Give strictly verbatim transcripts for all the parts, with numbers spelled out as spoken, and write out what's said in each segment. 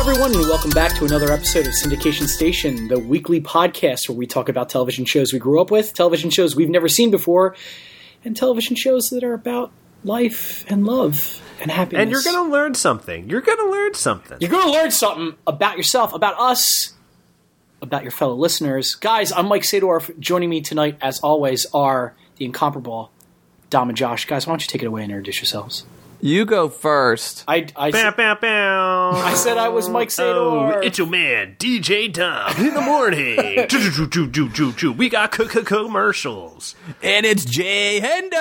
everyone, and welcome back to another episode of Syndication Station, the weekly podcast where we talk about television shows we grew up with, television shows we've never seen before, and television shows that are about life and love and happiness. And you're going to learn something. You're going to learn something. You're going to learn something about yourself, about us, about your fellow listeners. Guys, I'm Mike Sadorf. Joining me tonight, as always, are the incomparable Dom and Josh. Guys, why don't you take it away and introduce yourselves? You go first. I, I, bam, bam, bam. I said I was Mike Sadorf. Oh, it's your man, D J Dom, in the morning. Choo, choo, choo, choo, choo, choo. We got c- c- commercials. And it's Jay Hendo.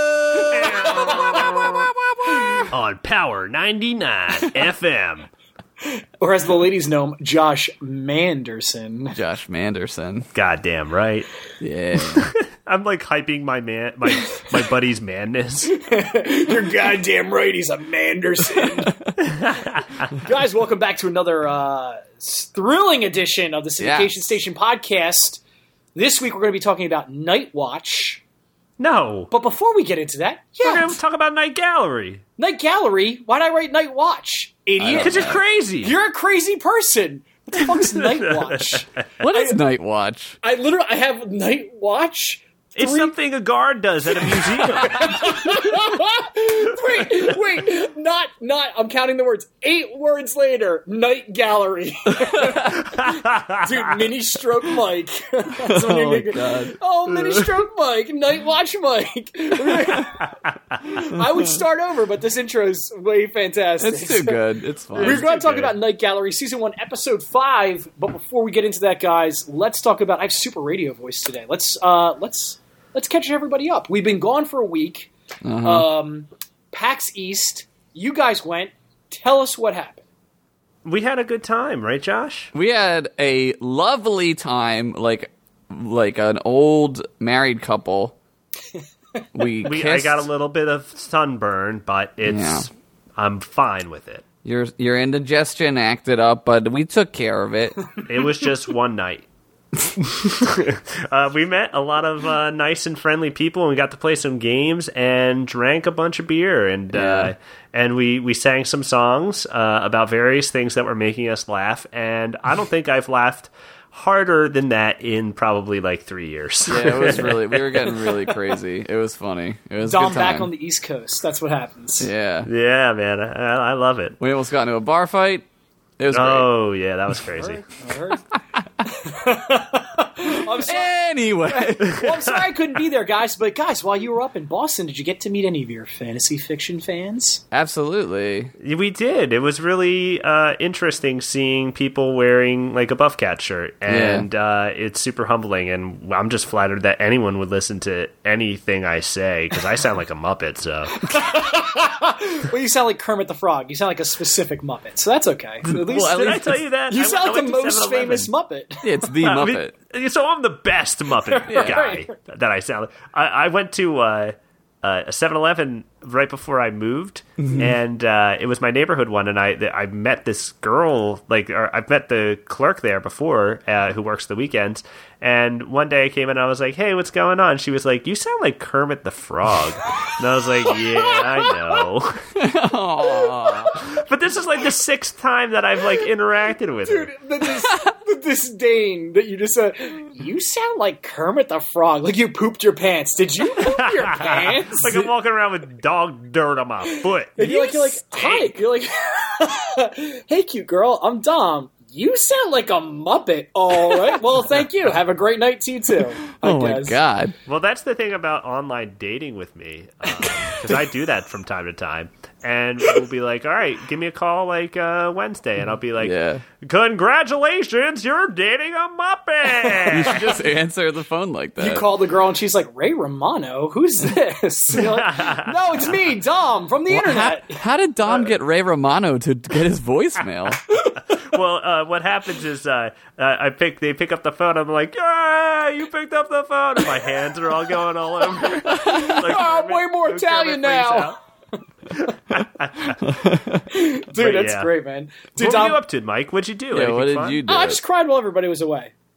On Power ninety-nine F M. Or as the ladies know him, Josh Manderson. Josh Manderson. Goddamn right. Yeah. I'm like hyping my man, my my buddy's madness. You're goddamn right, he's a Manderson. Guys, welcome back to another uh, thrilling edition of the Syndication yeah. Station podcast. This week we're going to be talking about Night Watch. No. But before we get into that, yeah. We're going to talk about Night Gallery. Night Gallery? Why'd I write Night Watch? Idiot. Because you're crazy. You're a crazy person. What the fuck's Night Watch? What is I, Night Watch? I literally, I have Night Watch. It's Three... something a guard does at a museum. wait, wait, not, not, I'm counting the words. Eight words later, Night Gallery. Dude, Mini Stroke Mike. That's my oh, new God. Oh, Mini Stroke Mike, Night Watch Mike. I would start over, but this intro is way fantastic. It's too good. It's fine. We're going to talk good. about Night Gallery, Season one, Episode five, but before we get into that, guys, let's talk about, I have super radio voice today. Let's, uh, let's, Let's catch everybody up. We've been gone for a week. Uh-huh. Um, PAX East. You guys went. Tell us what happened. We had a good time, right, Josh? We had a lovely time, like like an old married couple. We, we kissed. I got a little bit of sunburn, but it's Yeah. I'm fine with it. Your your indigestion acted up, but we took care of it. It was just one night. uh, we met a lot of uh, nice and friendly people, and we got to play some games and drank a bunch of beer, and Yeah. uh, and we, we sang some songs uh, about various things that were making us laugh. And I don't think I've laughed harder than that in probably like three years. Yeah, it was really. We were getting really crazy. It was funny. It was a Dom good time. back on the East Coast. That's what happens. Yeah, Yeah, man, I, I love it. we almost got into a bar fight. It was great. Oh yeah, that was crazy. I'm sorry. Anyway, Well, I'm sorry I couldn't be there, guys. But guys, while you were up in Boston, did you get to meet any of your fantasy fiction fans? absolutely. We did. It was really uh, interesting seeing people wearing like a Buff Cat shirt, and Yeah. uh, it's super humbling. And I'm just flattered that anyone would listen to anything I say because I sound like a Muppet. So Well, you sound like Kermit the Frog. You sound like a specific Muppet, so that's okay. At least Well, at did I least tell it's- you that you I sound went- like I the went to most famous seven eleven. Muppet. It's the I Muppet. mean, so I'm the best Muppet Yeah, guy right. that I sound like. I, I went to uh, uh, a seven eleven right before I moved, and uh, it was my neighborhood one, and I I met this girl, like, or I've met the clerk there before uh, who works the weekends, and one day I came in and I was like, hey, what's going on? She was like, you sound like Kermit the Frog. And I was like, yeah, I know. But this is like the sixth time that I've like interacted with her. Dude, the, dis- the disdain that you just said. You sound like Kermit the Frog. Like you pooped your pants. Did you poop your pants? Like I'm walking around with dog dirt on my foot. And you're like, you're like, hi. You're like, hey, cute girl. I'm Dom. You sound like a Muppet. All right. Well, thank you. Have a great night to you too. I Oh my guess. god. Well, that's the thing about online dating with me, because I do that from time to time. And we'll be like, all right, give me a call like uh, Wednesday. And I'll be like, Yeah. congratulations, you're dating a You Muppet. should just answer the phone like that. You call the girl and she's like, Ray Romano? Who's this? You're like, no, it's me, Dom, from the Well, internet. How, how did Dom get Ray Romano to get his voicemail? Well, uh, what happens is uh, uh, I pick. They pick up the phone. I'm like, yeah, you picked up the phone. And my hands are all going all over. Like, Oh, I'm way more Kermit Italian freaks now. out. Dude, But that's yeah. great, man. Dude, What Dom, were you up to, Mike? What'd you do? Yeah, Anything what did fun? you do? oh, I just cried while everybody was away.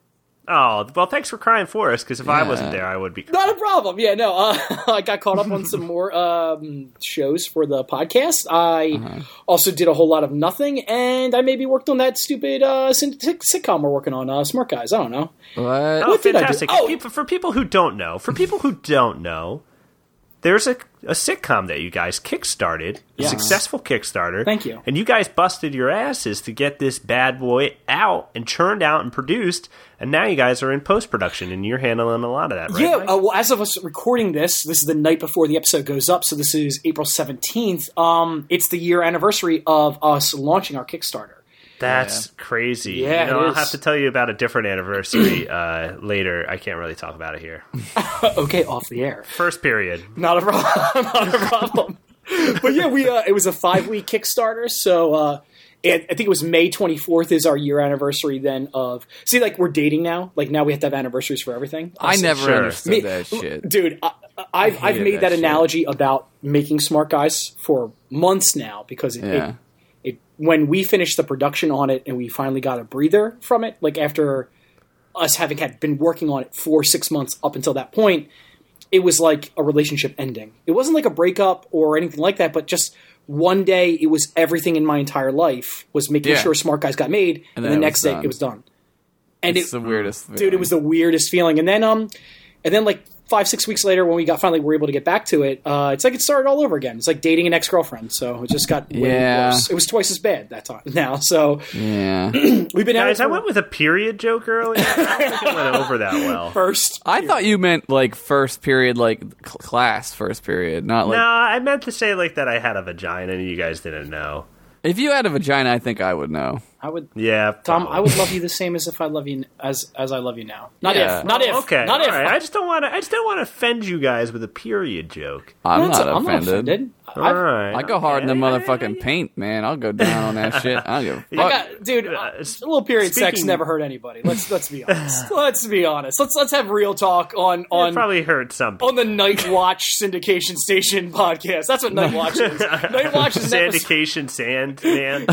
Oh, well, thanks for crying for us, because if I wasn't there, I would be crying. Not a problem. Yeah, no, uh, I got caught up on some more um, shows for the podcast. I uh-huh. also did a whole lot of nothing, and I maybe worked on that stupid uh, sitcom we're working on, uh, Smart Guys. I don't know. What? Oh, what fantastic. Did I do? Oh. People, for people who don't know, for people who don't know, there's a, a sitcom that you guys kickstarted, yeah. a successful Kickstarter. Thank you. And you guys busted your asses to get this bad boy out and churned out and produced, and now you guys are in post-production, and you're handling a lot of that, right? Yeah, uh, well, as of us recording this, this is the night before the episode goes up, so this is April seventeenth. Um, it's the year anniversary of us launching our Kickstarter. That's yeah. crazy. Yeah, you know, it I'll is. have to tell you about a different anniversary uh, later. I can't really talk about it here. Okay, off the air. First period. Not a problem. Not a problem. But yeah, we uh, it was a five week Kickstarter, so uh, it, I think it was May twenty-fourth is our year anniversary. Then of see, like we're dating now. Like now we have to have anniversaries for everything. I never sure. understood Me, that shit, dude. I, I've I I've made that that, shit. analogy about making Smart Guys for months now because it, Yeah. it, it when we finished the production on it and we finally got a breather from it, like after us having had been working on it for six months up until that point, it was like a relationship ending. It wasn't like a breakup or anything like that, but just one day it was everything in my entire life was making Yeah. sure Smart Guys got made, and, And then then the it next was day done. it was done. And It's it, the weirdest dude, feeling. it was the weirdest feeling. And then um, and then like five six weeks later when we got finally were able to get back to it, uh, it's like it started all over again. It's like dating an ex girlfriend. So it just got way Yeah. worse. It was twice as bad that time now. So Yeah. we've been at Guys, it I for went with a period joke earlier. I don't think it went over that well. first. I thought you meant like first period, like cl- class first period, not like. No, I meant to say like that I had a vagina and you guys didn't know. If you had a vagina, I think I would know. I would. Yeah, Tom, probably. I would love you the same as if I love you as as I love you now. Not Yeah. if, not if, Okay, not all if. right. I just don't want to. I just don't want to offend you guys with a period joke. I'm That's- not I'm not offended. offended. All I've- right, I go hard in the okay. motherfucking paint, man. I'll go down on that shit. I don't give a I fuck. got, dude, uh, Uh, a little period sex speaking- never hurt anybody. Let's let's be honest. let's be honest. Let's let's have real talk on It on probably hurt some. people. on the Night Watch Syndication Station podcast. That's what Night Watch is. Night Watch is an episode. Syndication sand man.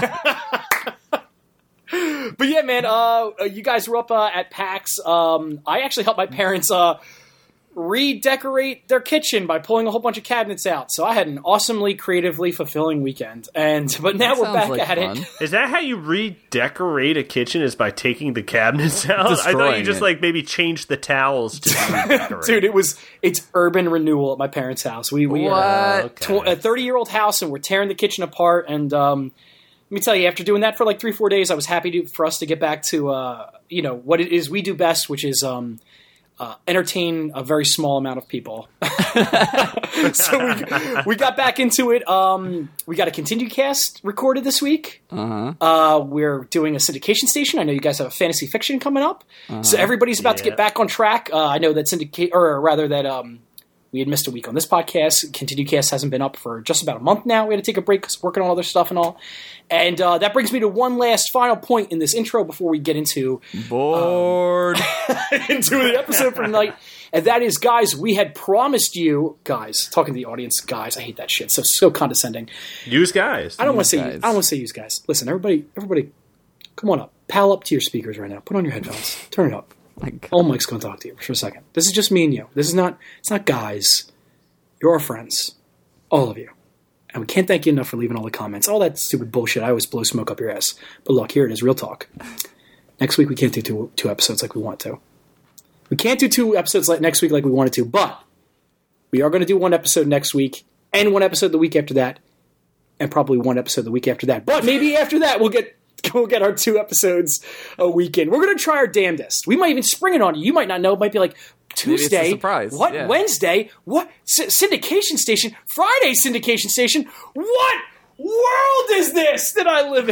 But yeah, man, uh, you guys were up uh, at PAX. Um, I actually helped my parents uh, redecorate their kitchen by pulling a whole bunch of cabinets out. So I had an awesomely creatively fulfilling weekend. And but now That we're sounds back like at fun. it. Is that how you redecorate a kitchen? Is by taking the cabinets out? I thought you Destroying just it. like maybe change the towels to redecorate. Dude, it was it's urban renewal at my parents' house. We we What? uh, Okay. tw- a thirty year old house, and we're tearing the kitchen apart. And um, let me tell you, after doing that for like three four days, I was happy to, for us to get back to uh, you know what it is we do best, which is um, uh, entertain a very small amount of people. So we we got back into it. Um, we got a continued cast recorded this week. Uh-huh. Uh, we're doing a syndication station. I know you guys have a fantasy fiction coming up, so everybody's about to Yeah. get back on track. Uh, I know that syndicate, or rather that um, we had missed a week on this podcast. Continued cast hasn't been up for just about a month now. We had to take a break because working on other stuff and all. And uh, that brings me to one last final point in this intro before we get into Bored. into the episode for tonight. And that is, guys, we had promised you, guys, talking to the audience, guys, I hate that shit. So so condescending. Use guys. I don't want to say. guys. I don't want to say use guys. Listen, everybody, everybody, come on up, pal up to your speakers right now. Put on your headphones. Turn it up. My God. All Mike's going to talk to you for a second. This is just me and you. This is not. It's not guys. You're our friends, all of you, and we can't thank you enough for leaving all the comments. All that stupid bullshit. I always blow smoke up your ass. But look, here it is. Real talk. Next week we can't do two two episodes like we want to. We can't do two episodes like next week like we wanted to, but we are going to do one episode next week and one episode the week after that, and probably one episode the week after that. But maybe after that we'll get we'll get our two episodes a weekend. We're going to try our damnedest. We might even spring it on you. You might not know. It might be like Maybe it's a Tuesday. surprise, What? yeah. Wednesday? What? S- syndication station? Friday syndication station? What world is this that I live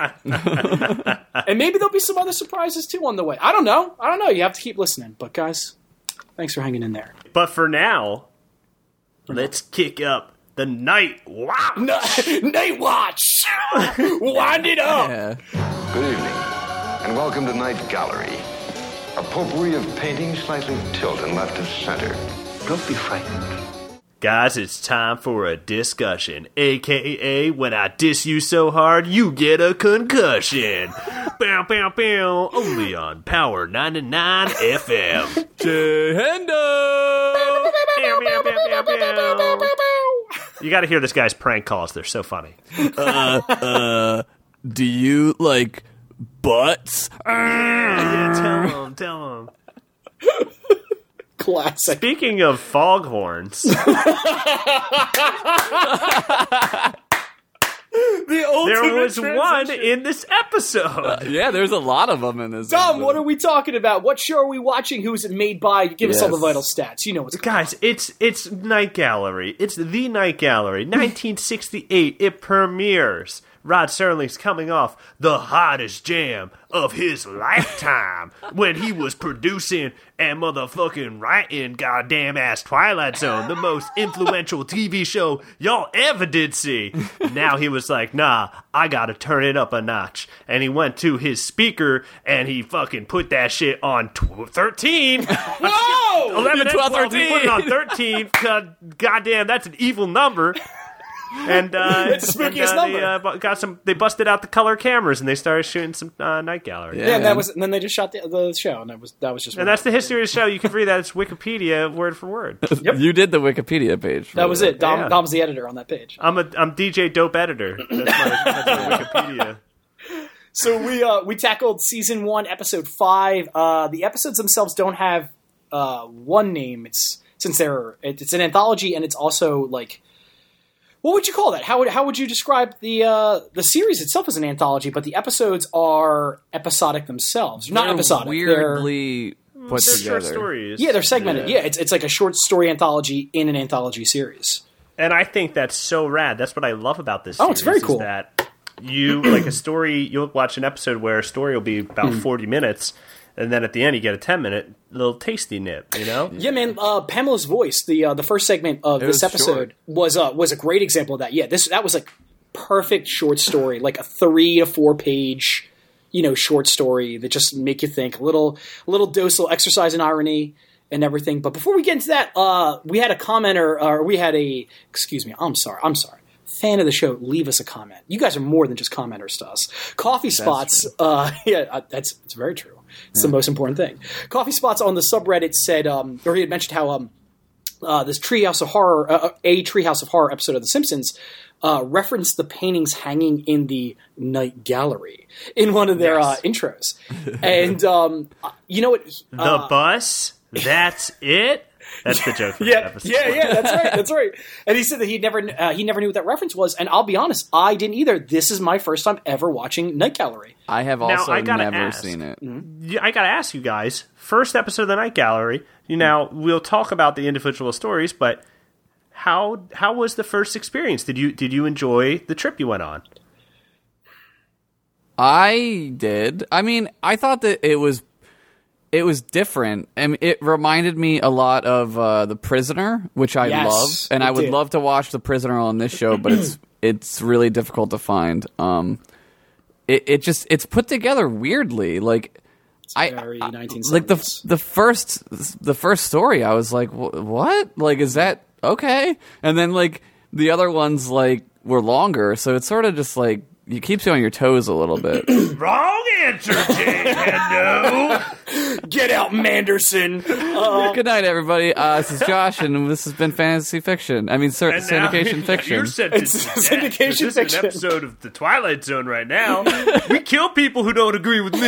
in? And maybe there'll be some other surprises too on the way. I don't know. I don't know. You have to keep listening. But guys, thanks for hanging in there. But for now, let's kick up the night. Wow. Night Watch! Wind it up! Yeah. Good evening, and welcome to Night Gallery. A potpourri of paintings slightly tilted left of center. Don't be frightened. Guys, it's time for a discussion, aka when I diss you so hard, you get a concussion. bow, bow, bow. Only on Power ninety-nine F M. Jay Hendo! You got to hear this guy's prank calls. They're so funny. Uh, uh, do you like butts? Yeah, tell him, tell him. Classic. Speaking of foghorns, The there was ultimate one transition. in this episode. Yeah, there's a lot of them in this. Dom, episode. what are we talking about? What show are we watching? Who's it made by? Give us all the Yes. vital stats. You know what's Guys, it's it's Night Gallery. It's the Night Gallery. nineteen sixty-eight. It premieres. Rod Serling's coming off the hottest jam of his lifetime when he was producing and motherfucking writing goddamn ass Twilight Zone, the most influential T V show y'all ever did see. Now he was like, nah, I gotta turn it up a notch. And he went to his speaker and he fucking put that shit on tw- thirteen. Whoa! eleven and twelve, twelve, he put it on thirteen. God, goddamn, that's an evil number. And uh, It's the and, spookiest uh, number. They uh, bu- got some. They busted out the color cameras and they started shooting some uh, Night Gallery. Yeah. Yeah, and that man. was, and then they just shot the, the show, and that was that was just. And that's the history of the show. You can read that. It's Wikipedia, word for word. Yep. You did the Wikipedia page. for that was it. Dom, Yeah. Dom's the editor on that page. I'm a I'm D J Dope Editor. That's my, that's my Wikipedia. So we uh, we tackled season one, episode five. Uh, the episodes themselves don't have uh, one name. It's since they're it, it's an anthology, and it's also like. What would you call that? How would how would you describe the uh, the series itself as an anthology? But the episodes are episodic themselves, not They're episodic. They're, weirdly put They're together. short stories. yeah, they're segmented. Yeah. Yeah, it's it's like a short story anthology in an anthology series. And I think that's so rad. That's what I love about this. Oh, series, it's very is cool. that you like a story. You'll watch an episode where a story will be about forty minutes, and then at the end you get a ten minute little tasty nip. You know. Yeah, man. Uh, Pamela's voice, the uh, the first segment of It this was episode short. was uh, was a great example of that. Yeah, this that was like perfect short story, like a three to four page, you know, short story that just make you think. A little a little dose, a little exercise in irony and everything. But before we get into that, uh, we had a commenter, or we had a excuse me. I'm sorry. I'm sorry. Fan of the show, leave us a comment. You guys are more than just commenters to us. Coffee Spots, uh, yeah, uh, that's it's very true. It's the most important thing. Coffee Spots on the subreddit said, um, or he had mentioned how um, uh, this Treehouse of Horror, uh, a Treehouse of Horror episode of The Simpsons, uh, referenced the paintings hanging in the Night Gallery in one of their Yes. uh, intros. And um, you know what? The Uh, bus. That's it. That's the joke. From Yeah, the episode. yeah, yeah. That's right. That's right. And he said that he never uh, he never knew what that reference was. And I'll be honest, I didn't either. This is my first time ever watching Night Gallery. I have Now, also I gotta never ask. seen it. Yeah, I gotta ask you guys. First episode of the Night Gallery. You know, we'll talk about the individual stories, but how how was the first experience? Did you did you enjoy the trip you went on? I did. I mean, I thought that it was it was different. I mean, it reminded me a lot of uh, The Prisoner, which I Yes, love, and it I would did. love to watch The Prisoner on this show, but it's it's really difficult to find. Um, it it just it's put together weirdly, like. I, Very I- nineteen like the seventies. the first the first story I was like, "Wh- what like is that okay?" And then like the other ones like were longer, so it's sort of just like you keeps you on your toes a little bit. Wrong answer, Jay Hendo. Get out, Manderson. Good night, everybody. Uh, this is Josh, and this has been Fantasy Fiction. I mean, cer- And now- syndication fiction. You're sentenced It's to death. syndication This is fiction. an episode of the Twilight Zone right now. We kill people who don't agree with me.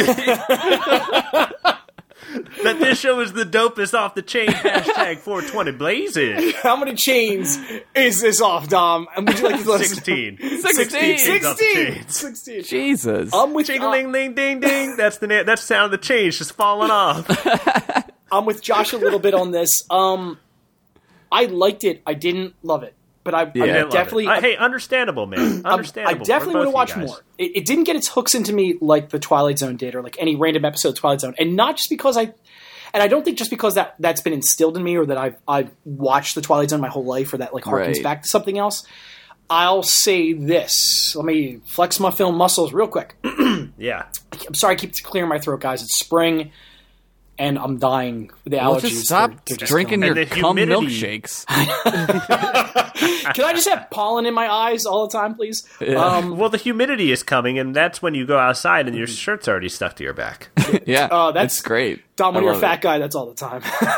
That this show is the dopest off the chain. Hashtag four twenty blazing. How many chains is this off, Dom? And would you like to let us know? Sixteen. Sixteen. Chains off the Sixteen. chains. Sixteen. Jesus. I'm with Jingling, ding, ding, ding. That's the na- that's the sound of the chains just falling off. I'm with Josh a little bit on this. Um, I liked it. I didn't love it, but I, I Yeah. Didn't love definitely. it. Uh, hey, understandable, man. I Understandable. definitely want want to watch more. It, it didn't get its hooks into me like the Twilight Zone did, or like any random episode of Twilight Zone, and not just because I, and I don't think just because that that's been instilled in me, or that I've I've watched the Twilight Zone my whole life, or that like harkens Right. back to something else. I'll say this. Let me flex my film muscles real quick. Yeah. I'm sorry, I keep clearing my throat, guys. It's spring. and I'm dying. The Well, allergies. just stop they're- they're just drinking killing your And the cum humidity. milkshakes. me. Can I just have pollen in my eyes all the time, please? Um, Well, the humidity is coming, and that's when you go outside and your shirt's already stuck to your back. Yeah, Oh, that's- it's great. Dom, when I you're a love fat it. guy, that's all the time.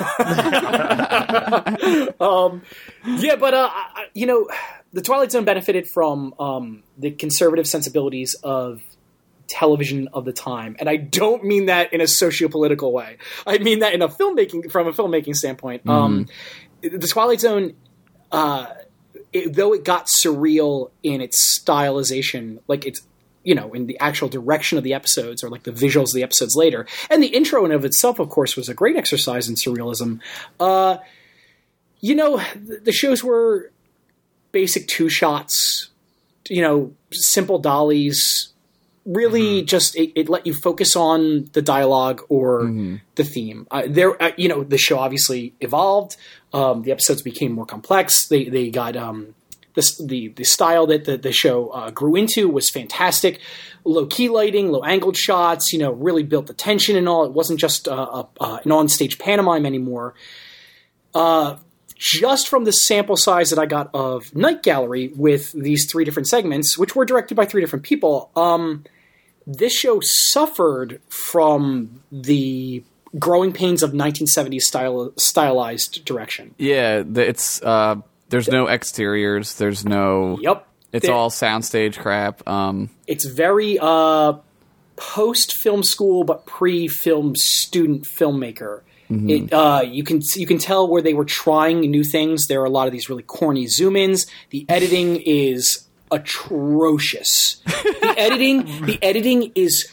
um, yeah, but uh, I- you know, the Twilight Zone benefited from um, the conservative sensibilities of television of the time, and I don't mean that in a socio-political way. I mean that in a filmmaking, from a filmmaking standpoint. Mm. Um, the Twilight Zone, uh, it, though it got surreal in its stylization, like it's. You know, in the actual direction of the episodes, or like the visuals of the episodes later. And the intro in of itself, of course, was a great exercise in surrealism. Uh, you know, the, the shows were basic two shots, you know, simple dollies. Really, mm-hmm. just it, it let you focus on the dialogue or mm-hmm. the theme. Uh, there, uh, you know, the show obviously evolved. Um, the episodes became more complex. They they got. Um, The, the the style that the, the show uh, grew into was fantastic. Low key lighting, low angled shots, you know, really built the tension and all. It wasn't just uh, a, uh, an on stage pantomime anymore. Uh, just from the sample size that I got of Night Gallery with these three different segments, which were directed by three different people, um, this show suffered from the growing pains of nineteen seventies style, stylized direction. Yeah, the, it's. Uh... There's no exteriors. There's no. Yep. It's there, all soundstage crap. Um, it's very uh, post-film school, but pre-film student filmmaker. Mm-hmm. It, uh, you can you can tell where they were trying new things. There are a lot of these really corny zoom-ins. The editing is atrocious. the editing, the editing is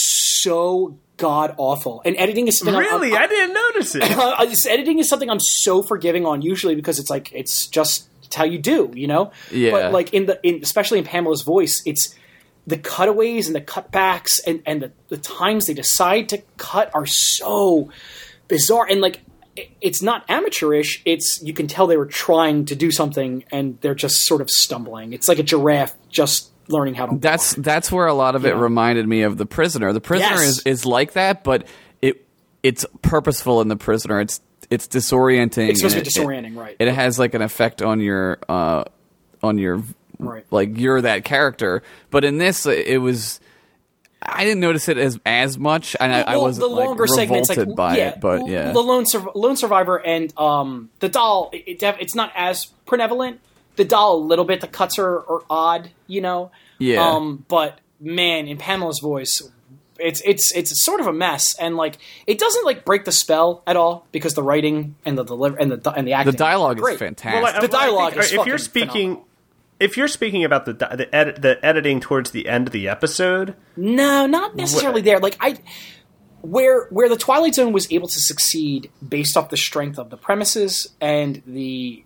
so god awful. And editing is something really I'm, I'm, I didn't notice it. uh, editing is something I'm so forgiving on usually because it's like it's just it's how you do, you know. Yeah. But like in the in, especially in Pamela's voice, it's the cutaways and the cutbacks and and the, the times they decide to cut are so bizarre and like it, it's not amateurish. It's you can tell they were trying to do something and they're just sort of stumbling. It's like a giraffe just learning how to that's walk. that's where a lot of it Yeah. reminded me of The Prisoner. The Prisoner Yes. is, is like that, but it it's purposeful in The Prisoner. It's it's disorienting. It's supposed to and be it- disorienting, right? It, it has like an effect on your uh, on your Right. like you're that character. But in this, it was I didn't notice it as as much, and I, I Well, wasn't the longer like, segments, revolted like, by yeah, it. But yeah, the lone Sur- lone survivor and um, the doll. It, it def- it's not as prevalent. The doll a little bit. The cuts are, are odd, you know. Yeah. Um, but man, in Pamela's voice, it's it's it's sort of a mess, and like it doesn't like break the spell at all because the writing and the deliver and the and the acting. the dialogue are great. is fantastic. Well, I- The dialogue I think, is if you're fucking speaking, phenomenal. if you're speaking about the di- the, edit, the editing towards the end of the episode, No, not necessarily there. Like I, where where the Twilight Zone was able to succeed based off the strength of the premises and the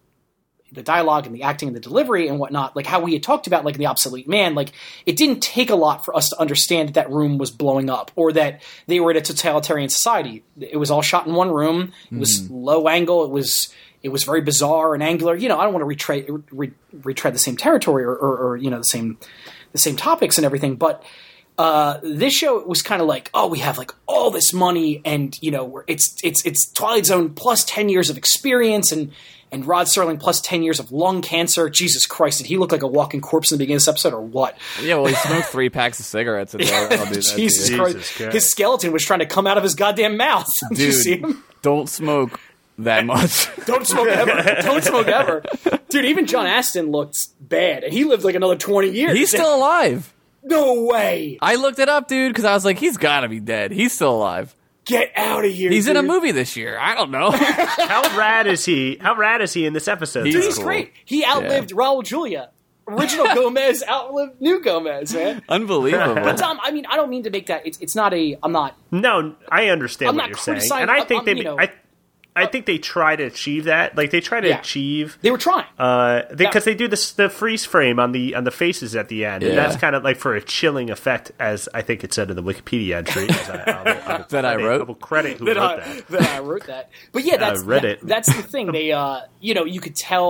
the dialogue and the acting and the delivery and whatnot, like how we had talked about, like the Obsolete Man, like it didn't take a lot for us to understand that that room was blowing up or that they were in a totalitarian society. It was all shot in one room. It was mm. low angle. It was it was very bizarre and angular. You know, I don't want to retread re- retread the same territory or, or, or you know the same the same topics and everything, but. Uh, this show was kind of like, oh, we have like all this money, and you know, we're, it's it's it's Twilight Zone plus ten years of experience, and and Rod Serling plus ten years of lung cancer. Jesus Christ, did he look like a walking corpse in the beginning of this episode, or what? Yeah, well, he smoked three packs of cigarettes a day. I'll do that. Jesus, to you. Christ. Jesus Christ. His skeleton was trying to come out of his goddamn mouth. Did you see Dude, him? don't smoke that much. Don't smoke ever. Don't smoke ever, dude. Even John Astin looked bad, and he lived like another twenty years. He's still alive. No way. I looked it up, dude, because I was like, he's got to be dead. He's still alive. Get out of here. He's dude. in a movie this year. I don't know. how rad is he? How rad is he in this episode? He's Dude, though? he's cool. great. He outlived Yeah. Raul Julia. Original Gomez outlived new Gomez, man. Unbelievable. But Tom, I mean, I don't mean to make that. It's it's not a. I'm not. No, I understand I'm what not you're saying, criticizing- and I I'm- think I'm, they, you know- I, I think they try to achieve that. Like they try to Yeah. achieve. They were trying. Uh, because they do this the freeze frame on the on the faces at the end, and Yeah. that's kind of like for a chilling effect, as I think it said in the Wikipedia entry. As I, I'll, I'll That I credit- wrote? I will credit who that, wrote I, that. that I wrote that. But yeah, that's read that- it. that's the thing. They, uh, you know, you could tell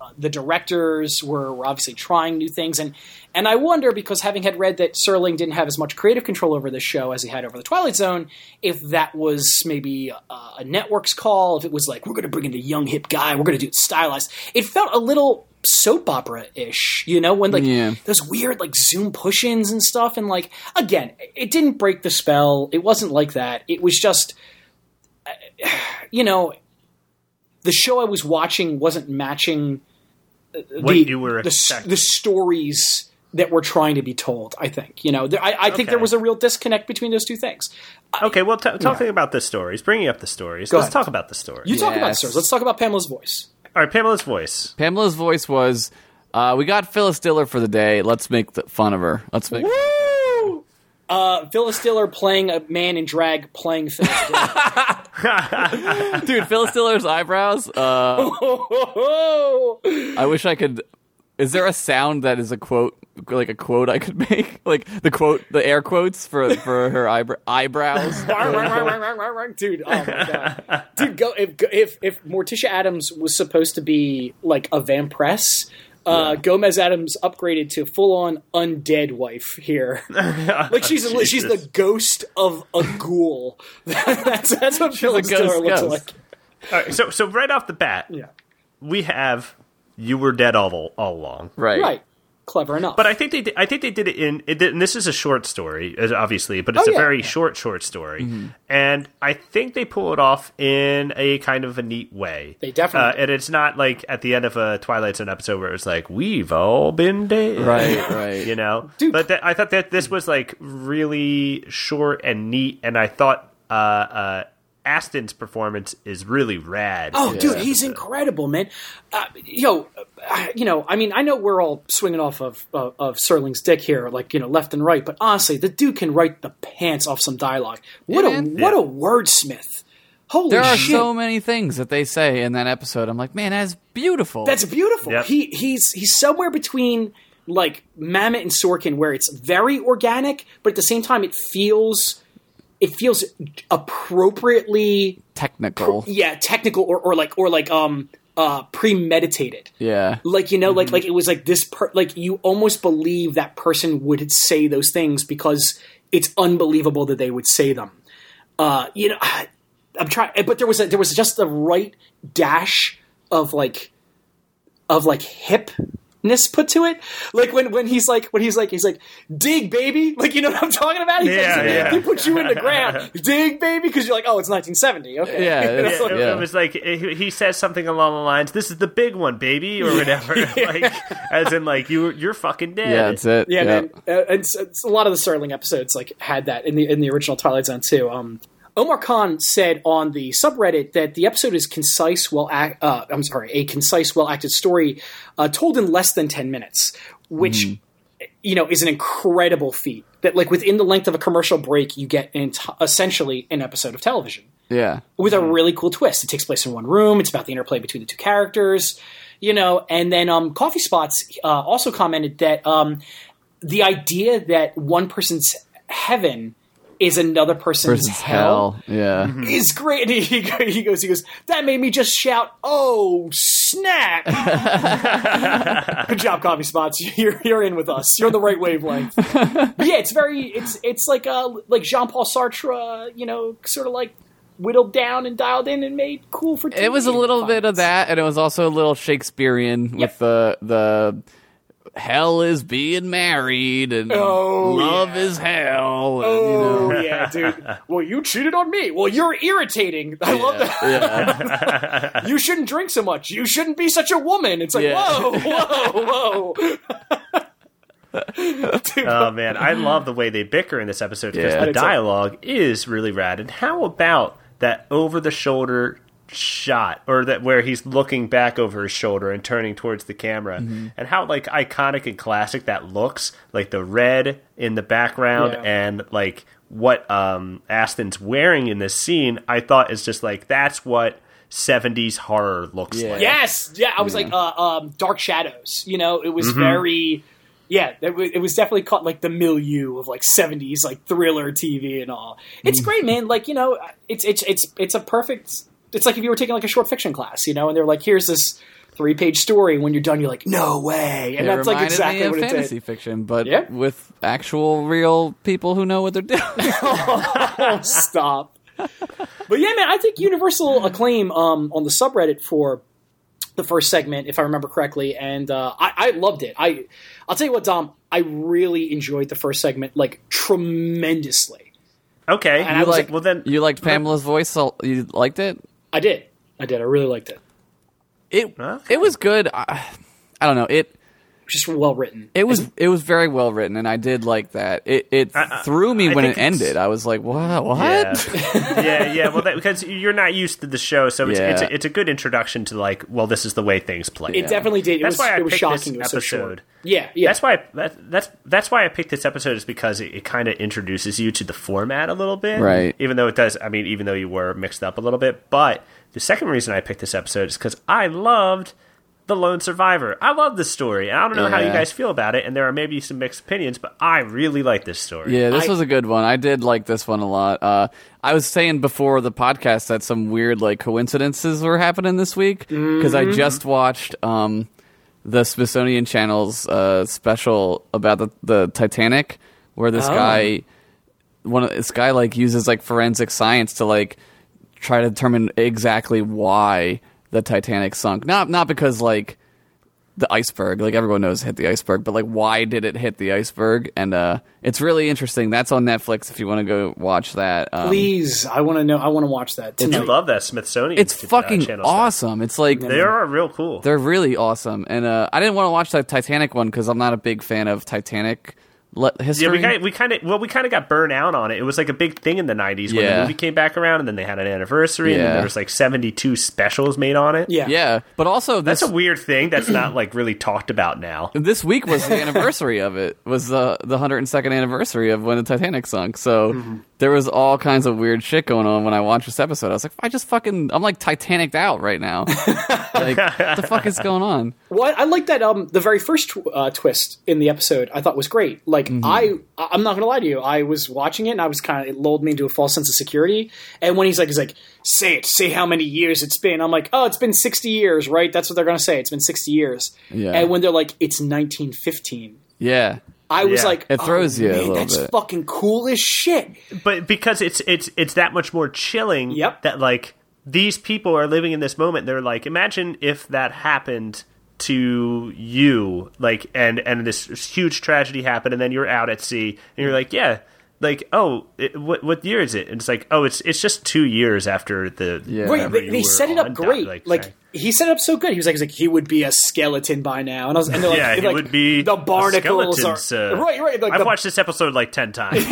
the directors were, were obviously trying new things. And, and I wonder, because having had read that Serling didn't have as much creative control over this show as he had over The Twilight Zone, if that was maybe a, a network's call, if it was like, we're going to bring in the young hip guy, we're going to do it stylized. It felt a little soap opera-ish, you know, when like yeah. those weird like zoom push-ins and stuff. And like, again, it didn't break the spell. It wasn't like that. It was just, you know, the show I was watching wasn't matching the, what you were the, the stories that were trying to be told, I think. You know, there, I, I think okay. there was a real disconnect between those two things. Okay, well, t- talking yeah. about the stories, bringing up the stories, Go let's ahead. talk about the stories. You talk yes. about the stories. Let's talk about Pamela's voice. All right, Pamela's voice. Pamela's voice was, uh, we got Phyllis Diller for the day. Let's make the fun of her. Let's make. Woo! Uh, Phyllis Diller playing a man in drag playing Phyllis Diller. Dude, Phyllis Diller's eyebrows. Uh, I wish I could. Is there a sound that is a quote, like a quote I could make? Like the quote, the air quotes for, for her eyebrow, eyebrows? Dude, oh my god. Dude, go if if if Morticia Addams was supposed to be like a vampress, uh, yeah. Gomez Addams upgraded to full on undead wife here. Like she's oh, she's the ghost of a ghoul. that's that's what Phyllis Diller looks like. All right, so so right off the bat, yeah. we have you were dead all all along. Right. Right. Clever enough. But I think they did, I think they did it in it did, and this is a short story, obviously, but it's oh, a yeah. very short short story, mm-hmm. and I think they pull it off in a kind of a neat way. They definitely, uh, and it's not like at the end of a Twilight Zone episode where it's like we've all been dead, right, right, you know. Dude. But th- I thought that this was like really short and neat, and I thought uh, uh, Aston's performance is really rad. Oh, dude, he's incredible, man. Uh, yo, uh, you know, I mean, I know we're all swinging off of, of of Serling's dick here, like, you know, left and right, but honestly, the dude can write the pants off some dialogue. What yeah, a man. what yeah. a wordsmith. Holy there are shit. so many things that they say in that episode. I'm like, man, that's beautiful. That's beautiful. Yep. He he's he's somewhere between like Mamet and Sorkin, where it's very organic, but at the same time, it feels. It feels appropriately technical, pro- yeah, technical, or, or like, or like, um, uh, premeditated. Yeah, like you know, mm-hmm. like like it was like this, per- like you almost believe that person would say those things because it's unbelievable that they would say them. Uh, you know, I, I'm trying, but there was a, there was just the right dash of like, of like hip. Ness put to it, like when, when he's like when he's like he's like dig baby, like you know what I'm talking about. He's yeah, like, yeah. They put you in the ground, dig baby, because you're like, oh, it's nineteen seventy. Okay, yeah, Yeah, it's, it, yeah. it was like he says something along the lines, "This is the big one, baby," or whatever. Like, as in, like you, you're fucking dead. Yeah, that's it. Yeah, yep. man. Uh, and it's, it's, a lot of the Serling episodes like had that in the in the original Twilight Zone too. Um, Omar Khan said on the subreddit that the episode is concise, well, act, uh, I'm sorry, a concise, well acted story uh, told in less than ten minutes, which mm. you know is an incredible feat. That like within the length of a commercial break, you get an ent- essentially an episode of television. Yeah, with a really cool twist. It takes place in one room. It's about the interplay between the two characters, you know. And then um, Coffee Spots uh, also commented that um, the idea that one person's heaven is another person's, person's hell, hell. Yeah, mm-hmm. is great. And he, he goes, he goes, that made me just shout, "Oh snap!" Good job, Coffee Spots. You're you're in with us. You're on the right wavelength. But yeah, it's very, it's it's like uh like Jean-Paul Sartre, uh, you know, sort of like whittled down and dialed in and made cool for T V. It was a little bit of that, and it was also a little Shakespearean yep. with the the. Hell is being married, and oh, love yeah. is hell. And, oh, you know. yeah, dude. Well, you cheated on me. Well, you're irritating. I yeah, love that. Yeah. You shouldn't drink so much. You shouldn't be such a woman. It's like, yeah. whoa, whoa, whoa. Dude, oh, man. I love the way they bicker in this episode because Yeah. the dialogue is really rad. And how about that over-the-shoulder shot, or that where he's looking back over his shoulder and turning towards the camera, mm-hmm. and how like iconic and classic that looks, like the red in the background yeah. and like what um Aston's wearing in this scene. I thought is just like that's what seventies horror looks Yeah. like. yes, yeah. I was Yeah. like, uh, um, Dark Shadows. You know, it was Mm-hmm. very. Yeah, it, w- it was definitely caught like the milieu of like seventies like thriller T V and all. It's Mm-hmm. great, man. Like you know, it's it's it's it's a perfect. It's like if you were taking like a short fiction class, you know, and they're like, here's this three page story. When you're done, you're like, no way, and it that's like reminded exactly me of what it fantasy did. fiction, but Yeah. with actual real people who know what they're doing. Oh, stop. But yeah, man, I think universal acclaim um, on the subreddit for the first segment, if I remember correctly, and uh, I, I loved it. I, I'll tell you what, Dom, I really enjoyed the first segment like tremendously. Okay, And I You was like, like, well then, you liked Pamela's voice. So you liked it. I did, I did, I really liked it. It Okay. it was good. I, I don't know. It Just well written. it was it was very well written, and I did like that. It it I- threw me I when think it it's- ended. I was like, what? What? Yeah, yeah, yeah. Well, that, because you're not used to the show, so it's Yeah. it's, a, it's a good introduction to like, well, this is the way things play. It definitely did. It That's was, why I it was picked shocking. this It was so short. episode. Yeah, yeah. That's why that, that's that's why I picked this episode is because it, it kind of introduces you to the format a little bit, Right. Even though it does, I mean, even though you were mixed up a little bit. But the second reason I picked this episode is because I loved The Lone Survivor. I love this story, and I don't know how you Yeah. guys feel about it. And there are maybe some mixed opinions, but I really like this story. Yeah, this I- was a good one. I did like this one a lot. Uh, I was saying before the podcast that some weird like coincidences were happening this week because I just watched um, the Smithsonian Channel's uh, special about the, the Titanic, where this Oh. guy, one of this guy like uses like forensic science to like try to determine exactly why the Titanic sunk. Not not because like the iceberg, like everyone knows it hit the iceberg, but like why did it hit the iceberg? And uh it's really interesting. That's on Netflix if you want to go watch that. Um, Please, I want to know. I want to watch that I tonight. love that Smithsonian. it's uh, fucking channel stuff. awesome. It's like They are real cool. they're really awesome. And uh I didn't want to watch that Titanic one because I'm not a big fan of Titanic le- history. Yeah, we kind of, we kind of well, we kind of got burnt out on it. It was like a big thing in the nineties when Yeah. the movie came back around, and then they had an anniversary, and then Yeah. there was like seventy-two specials made on it. Yeah. yeah, but also this That's a weird thing that's not like really talked about now. this week was the anniversary of it. Was the the one hundred second anniversary of when the Titanic sunk. So there was all kinds of weird shit going on when I watched this episode. I was like, I just fucking I'm like Titanic out right now. Like what the fuck is going on? Well, I, I like that. Um, the very first tw- uh, twist in the episode, I thought was great. Like, Mm-hmm. I, I'm not gonna lie to you. I was watching it, and I was kind of it lulled me into a false sense of security. And when he's like, he's like, say it, say how many years it's been. I'm like, oh, it's been sixty years, right? That's what they're gonna say. It's been sixty years. Yeah. And when they're like, it's nineteen fifteen. Yeah. I was Yeah. like, It throws oh, you a man, little that's bit. fucking cool as shit. But because it's it's it's that much more chilling. Yep. That like these people are living in this moment. They're like, imagine if that happened to you, like, and and this huge tragedy happened, and then you're out at sea, and you're like, yeah. Like, oh, it, what what year is it? And it's like, oh, it's it's just two years after the Yeah. Right, whatever they, you they were set it up on, great. Like, Like, sorry. he set it up so good. He was like, he's like, he would be a skeleton by now, and I was, and they're like, yeah, they're he like, would be the a barnacles are skeleton's, uh, right, right. Like I've the, watched this episode like ten times.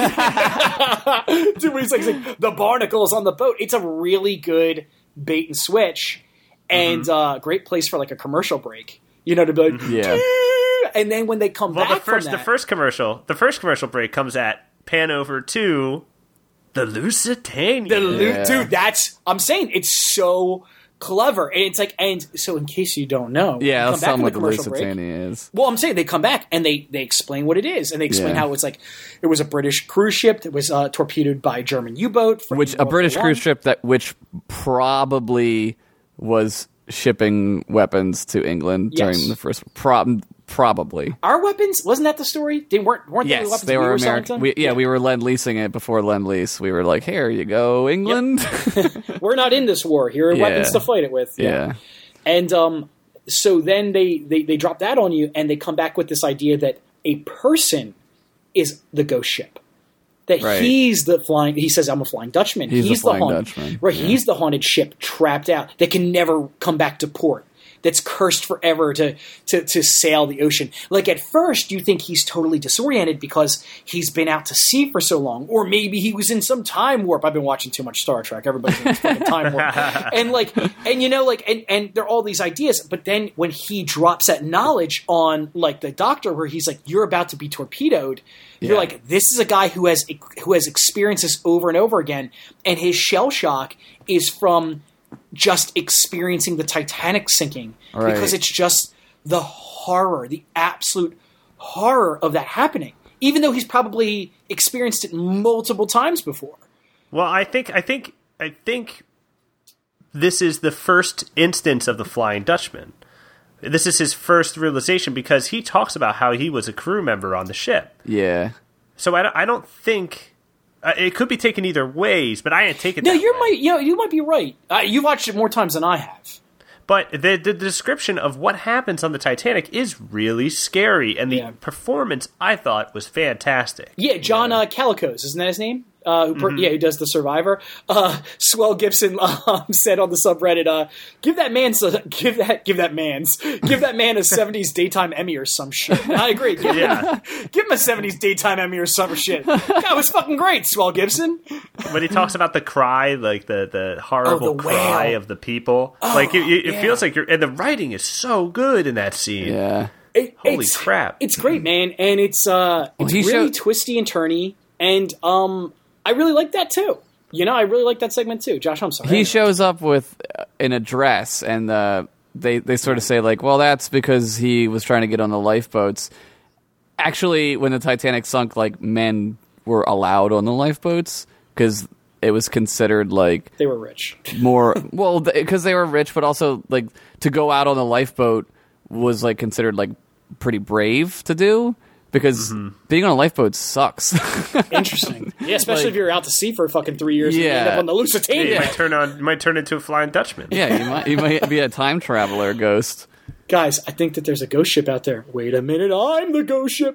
Dude, when he's like, he's like, the barnacles on the boat. It's a really good bait and switch, and Mm-hmm. uh, great place for like a commercial break. You know, to be like, Yeah. and then when they come Well, back the first from the that, first commercial, the first commercial break comes at pan over to the Lusitania. the loot, Yeah. dude, that's I'm saying it's so clever, and it's like, and so in case you don't know, Yeah, come that's back from what the commercial break. Lusitania is. Well, I'm saying they come back and they, they explain what it is, and they explain Yeah. how it's like it was a British cruise ship that was uh, torpedoed by a German U-boat, from Which a World War British One. cruise ship that which probably was shipping weapons to England Yes. during the first prob probably. Our weapons wasn't that the story? They weren't weren't they the Yes, weapons they we were selling to American. them? We, yeah, we were lend leasing it before lend lease. We were like, here you go, England. We're not in this war. Here are Yeah. weapons to fight it with. yeah. And um, so then they, they, they drop that on you, and they come back with this idea that a person is the ghost ship. That Right. he's the flying. He says, "I'm a flying Dutchman." He's the Flying haunted, Dutchman, right? yeah. He's the haunted ship trapped out that can never come back to port. That's cursed forever to, to to sail the ocean. Like at first, you think he's totally disoriented because he's been out to sea for so long, or maybe he was in some time warp. I've been watching too much Star Trek. Everybody's in this fucking time warp, and like, and you know, like, and and there are all these ideas. But then when he drops that knowledge on like the doctor, where he's like, "You're about to be torpedoed," you're Yeah. like, "This is a guy who has who has experienced this over and over again, and his shell shock is from." Just experiencing the Titanic sinking Right. because it's just the horror, the absolute horror of that happening. Even though he's probably experienced it multiple times before. Well, I think I think I think this is the first instance of the Flying Dutchman. this is his first realization because he talks about how he was a crew member on the ship. Yeah. So I don't, I don't think uh, it could be taken either ways, but I didn't take it. No, that you way. might. You know, you might be right. Uh, you've watched it more times than I have. But the, the description of what happens on the Titanic is really scary, and the Yeah. performance I thought was fantastic. Yeah, John uh, Calicos, isn't that his name? Uh, who per- Mm-hmm. Yeah, who does The Survivor. Uh, Swell Gibson um, said on the subreddit, uh, "Give that man, so, give that, give that man's, give that man a seventies daytime Emmy or some shit." And I agree. Give, Yeah. give him a seventies daytime Emmy or some shit. That was fucking great, Swell Gibson. When he talks about the cry, like the, the horrible Oh, the cry wail. of the people, like it, it, it yeah. feels like you're, and the writing is so good in that scene. Yeah. It, Holy it's, crap. It's great, man, and it's uh, it's he really showed- twisty and turny, and um, I really like that too. You know, I really like that segment too. Josh, I'm sorry. He shows up with uh, an address, and uh, they they sort of say like, "Well, that's because he was trying to get on the lifeboats." Actually, when the Titanic sunk, like men were allowed on the lifeboats because it was considered like They were rich. more well because they were rich, but also like to go out on the lifeboat was like considered like pretty brave to do. Because Mm-hmm. being on a lifeboat sucks. Interesting. Yeah, especially Like- if you're out to sea for fucking three years and you end Yeah. up on the You Lusitania. might turn on, you might turn into a Flying Dutchman. Yeah, you might you might be a time traveler ghost. Guys, I think that there's a ghost ship out there. Wait a minute, I'm the ghost ship.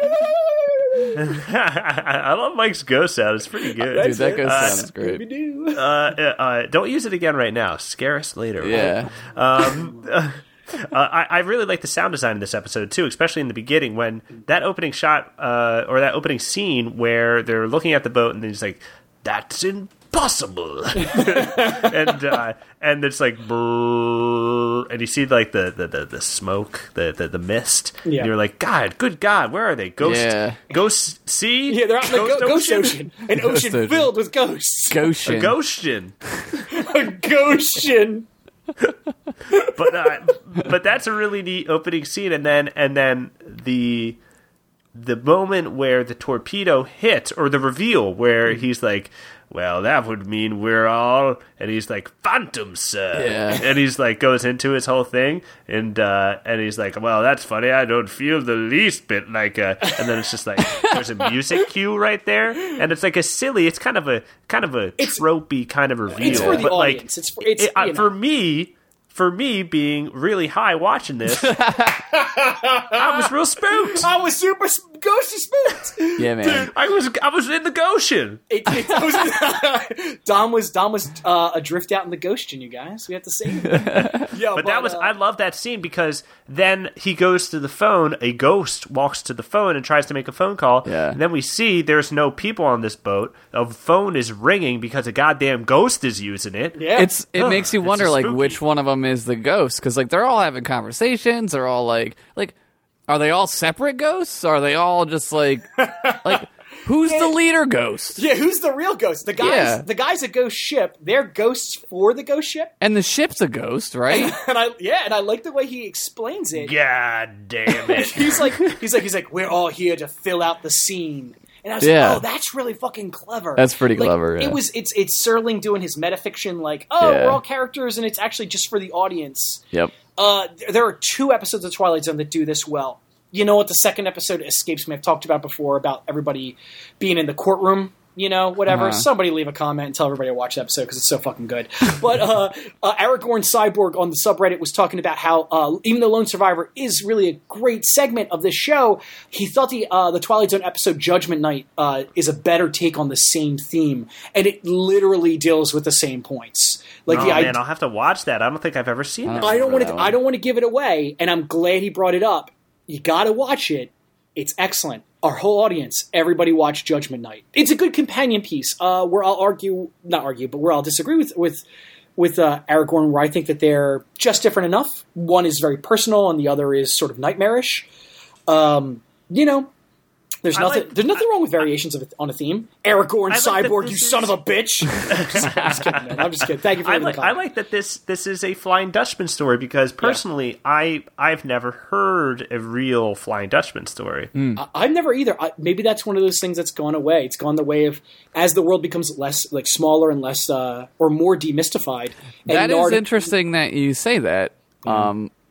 I love Mike's ghost sound. It's pretty good. Dude, that ghost Uh, sounds great. Scooby-Doo. Uh, uh, uh, don't use it again right now. Scare us later. Yeah. Um, uh, I, I really like the sound design in this episode too, especially in the beginning when that opening shot uh, or that opening scene where they're looking at the boat and then he's like, "That's impossible," and uh, and it's like, brrr, and you see like the, the, the, the smoke, the, the the mist. Yeah. And you're like, God, good God, where are they? Ghost, Yeah. ghost sea? Yeah, they're out in the go- ghost ocean. An ocean ocean. filled with ghosts. Goshen. A ghostin. A ghostion. but uh, but that's a really neat opening scene, and then and then the the moment where the torpedo hits, or the reveal where he's like, "Well, that would mean we're all," and he's like, "Phantom, sir," Yeah. and he's like goes into his whole thing, and uh, and he's like, "Well, that's funny. I don't feel the least bit like a," and then it's just like there's a music cue right there, and it's like a silly, it's kind of a kind of a It's- tropey kind of reveal, It's for the but audience. like It's for- it's, it- uh, you know. for me. For me, being really high watching this, I was real spooked. I was super sp- ghosty spooked. Yeah, man. I was I was in the Goshen. It, it, was, Dom was Dom was uh, adrift out in the Goshen, you guys. We have to save him. Yo, But that was uh, I love that scene because then he goes to the phone. A ghost walks to the phone and tries to make a phone call. Yeah. And then we see there's no people on this boat. A phone is ringing because a goddamn ghost is using it. yeah. It's it Ugh, makes you it's wonder just like spooky. which one of them is the ghost because like they're all having conversations. They're all like like are they all separate ghosts? Are they all just like like who's the leader ghost? yeah. Who's the real ghost? The guys. Yeah. The guys at Ghost Ship. They're ghosts for the Ghost Ship. And the ship's a ghost, right? And I yeah, and I like the way he explains it. God damn it. He's like he's like he's like we're all here to fill out the scene. And I was Yeah. like, oh, that's really fucking clever. That's pretty Like, clever, yeah. It was it's it's Serling doing his metafiction like, oh, Yeah. we're all characters and it's actually just for the audience. Yep. Uh, there- there are two episodes of Twilight Zone that do this well. You know what? The second episode escapes me. I've talked about before about everybody being in the courtroom. You know, whatever. Uh-huh. Somebody leave a comment and tell everybody to watch the episode because it's so fucking good. But uh, uh, Aragorn Cyborg on the subreddit was talking about how uh, even though Lone Survivor is really a great segment of this show, he thought the uh, the Twilight Zone episode Judgment Night uh, is a better take on the same theme, and it literally deals with the same points. Like oh the man, idea. I'll have to watch that. I don't think I've ever seen that. I don't want that to. one. I don't want to give it away, and I'm glad he brought it up. You got to watch it. It's excellent. Our whole audience, everybody watch Judgment Night. It's a good companion piece. Uh, where I'll argue, not argue, but where I'll disagree with with with uh, Aragorn, where I think that they're just different enough. One is very personal, and the other is sort of nightmarish. Um, you know. There's I nothing. like- there's nothing wrong with variations of it on a theme. Aragorn, I like that Cyborg, this you is- son of a bitch! I'm just, I'm just kidding, man. I'm just kidding. Thank you for I leaving like, the I comment. like that this this is a Flying Dutchman story because personally I I've never heard a real Flying Dutchman story. I- I've never either. I, maybe that's one of those things that's gone away. It's gone the way of as the world becomes less like smaller and less uh, or more demystified. And That is Nard- interesting that you say that. Um,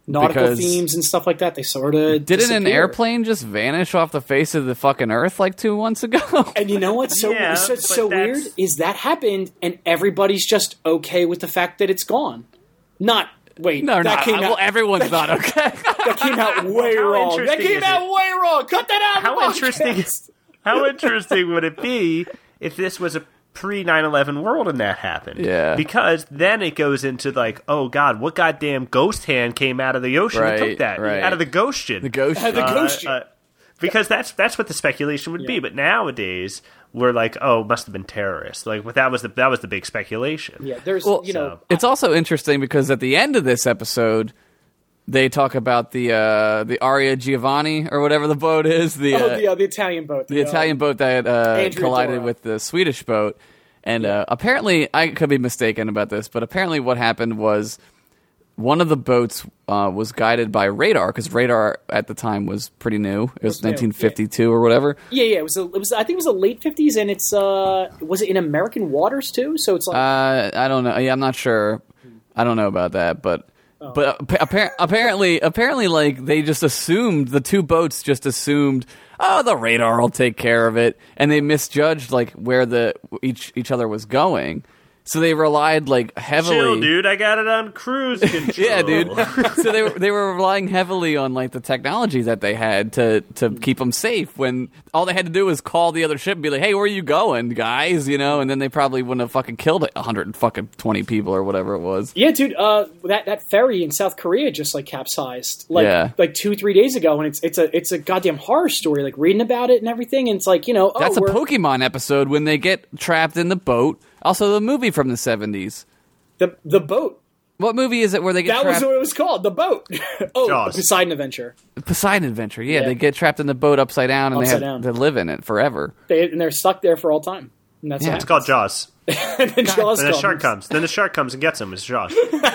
nautical Because- themes and stuff like that. They sort of Didn't an airplane just vanish off the face of the fucking Earth like two months ago? And you know what's so Yeah, so, but so weird that's- is that happened, and everybody's just okay with the fact that it's gone. Not wait, no, that not. came Well, out. everyone's not okay. That came out way How wrong. That interesting came is out it? way wrong. Cut that out. of How the interesting podcast. How interesting would it be if this was a pre nine eleven world and that happened? Yeah. Because then it goes into like, oh god, what goddamn ghost hand came out of the ocean and Right, took that right. out of the Ghostian? The ghost. Uh, the ship. ghost- Uh, because that's that's what the speculation would be. Yeah. But nowadays we're like, oh, it must have been terrorists. Like, that was the that was the big speculation. Yeah, there's Well, you know. It's also interesting because at the end of this episode, they talk about the uh, the Aria Giovanni or whatever the boat is, the Oh, uh, the, uh, the Italian boat. the Italian boat that uh, Andrea collided Dora. with the Swedish boat. And uh, apparently, I could be mistaken about this, but apparently what happened was one of the boats uh, was guided by radar, because radar at the time was pretty new. It was Was new, nineteen fifty-two or whatever. Yeah, yeah. It was. A, it was. I think it was the late fifties, and it's. uh Was it in American waters too? So it's like. Uh, I don't know. Yeah, I'm not sure. I don't know about that, but Oh. but appa- apparently, apparently, like they just assumed the two boats just assumed, oh, the radar will take care of it, and they misjudged like where the each each other was going. So they relied like heavily. Chill, dude. I got it on cruise control. Yeah, dude. So they were they were relying heavily on like the technology that they had to to keep them safe. When all they had to do was call the other ship and be like, "Hey, where are you going, guys?" You know, and then they probably wouldn't have fucking killed a hundred and fucking twenty people or whatever it was. Yeah, dude. Uh, that that ferry in South Korea just like capsized, like Yeah. like two three days ago, and it's it's a it's a goddamn horror story. Like reading about it and everything, and it's like you know, oh, That's a we're- Pokemon episode when they get trapped in the boat. Also, the movie from the seventies. the the boat. What movie is it where they get That was trapped? what it was called, the boat. oh, Jaws. Poseidon Adventure. Poseidon Adventure. Yeah, Yeah. they get trapped in the boat upside down and Upside they have down. to live in it forever. They and they're stuck there for all time. And that's Yeah. what It's called Jaws. and then Jaws And the comes. shark comes. Then the shark comes and gets him. It's Jaws.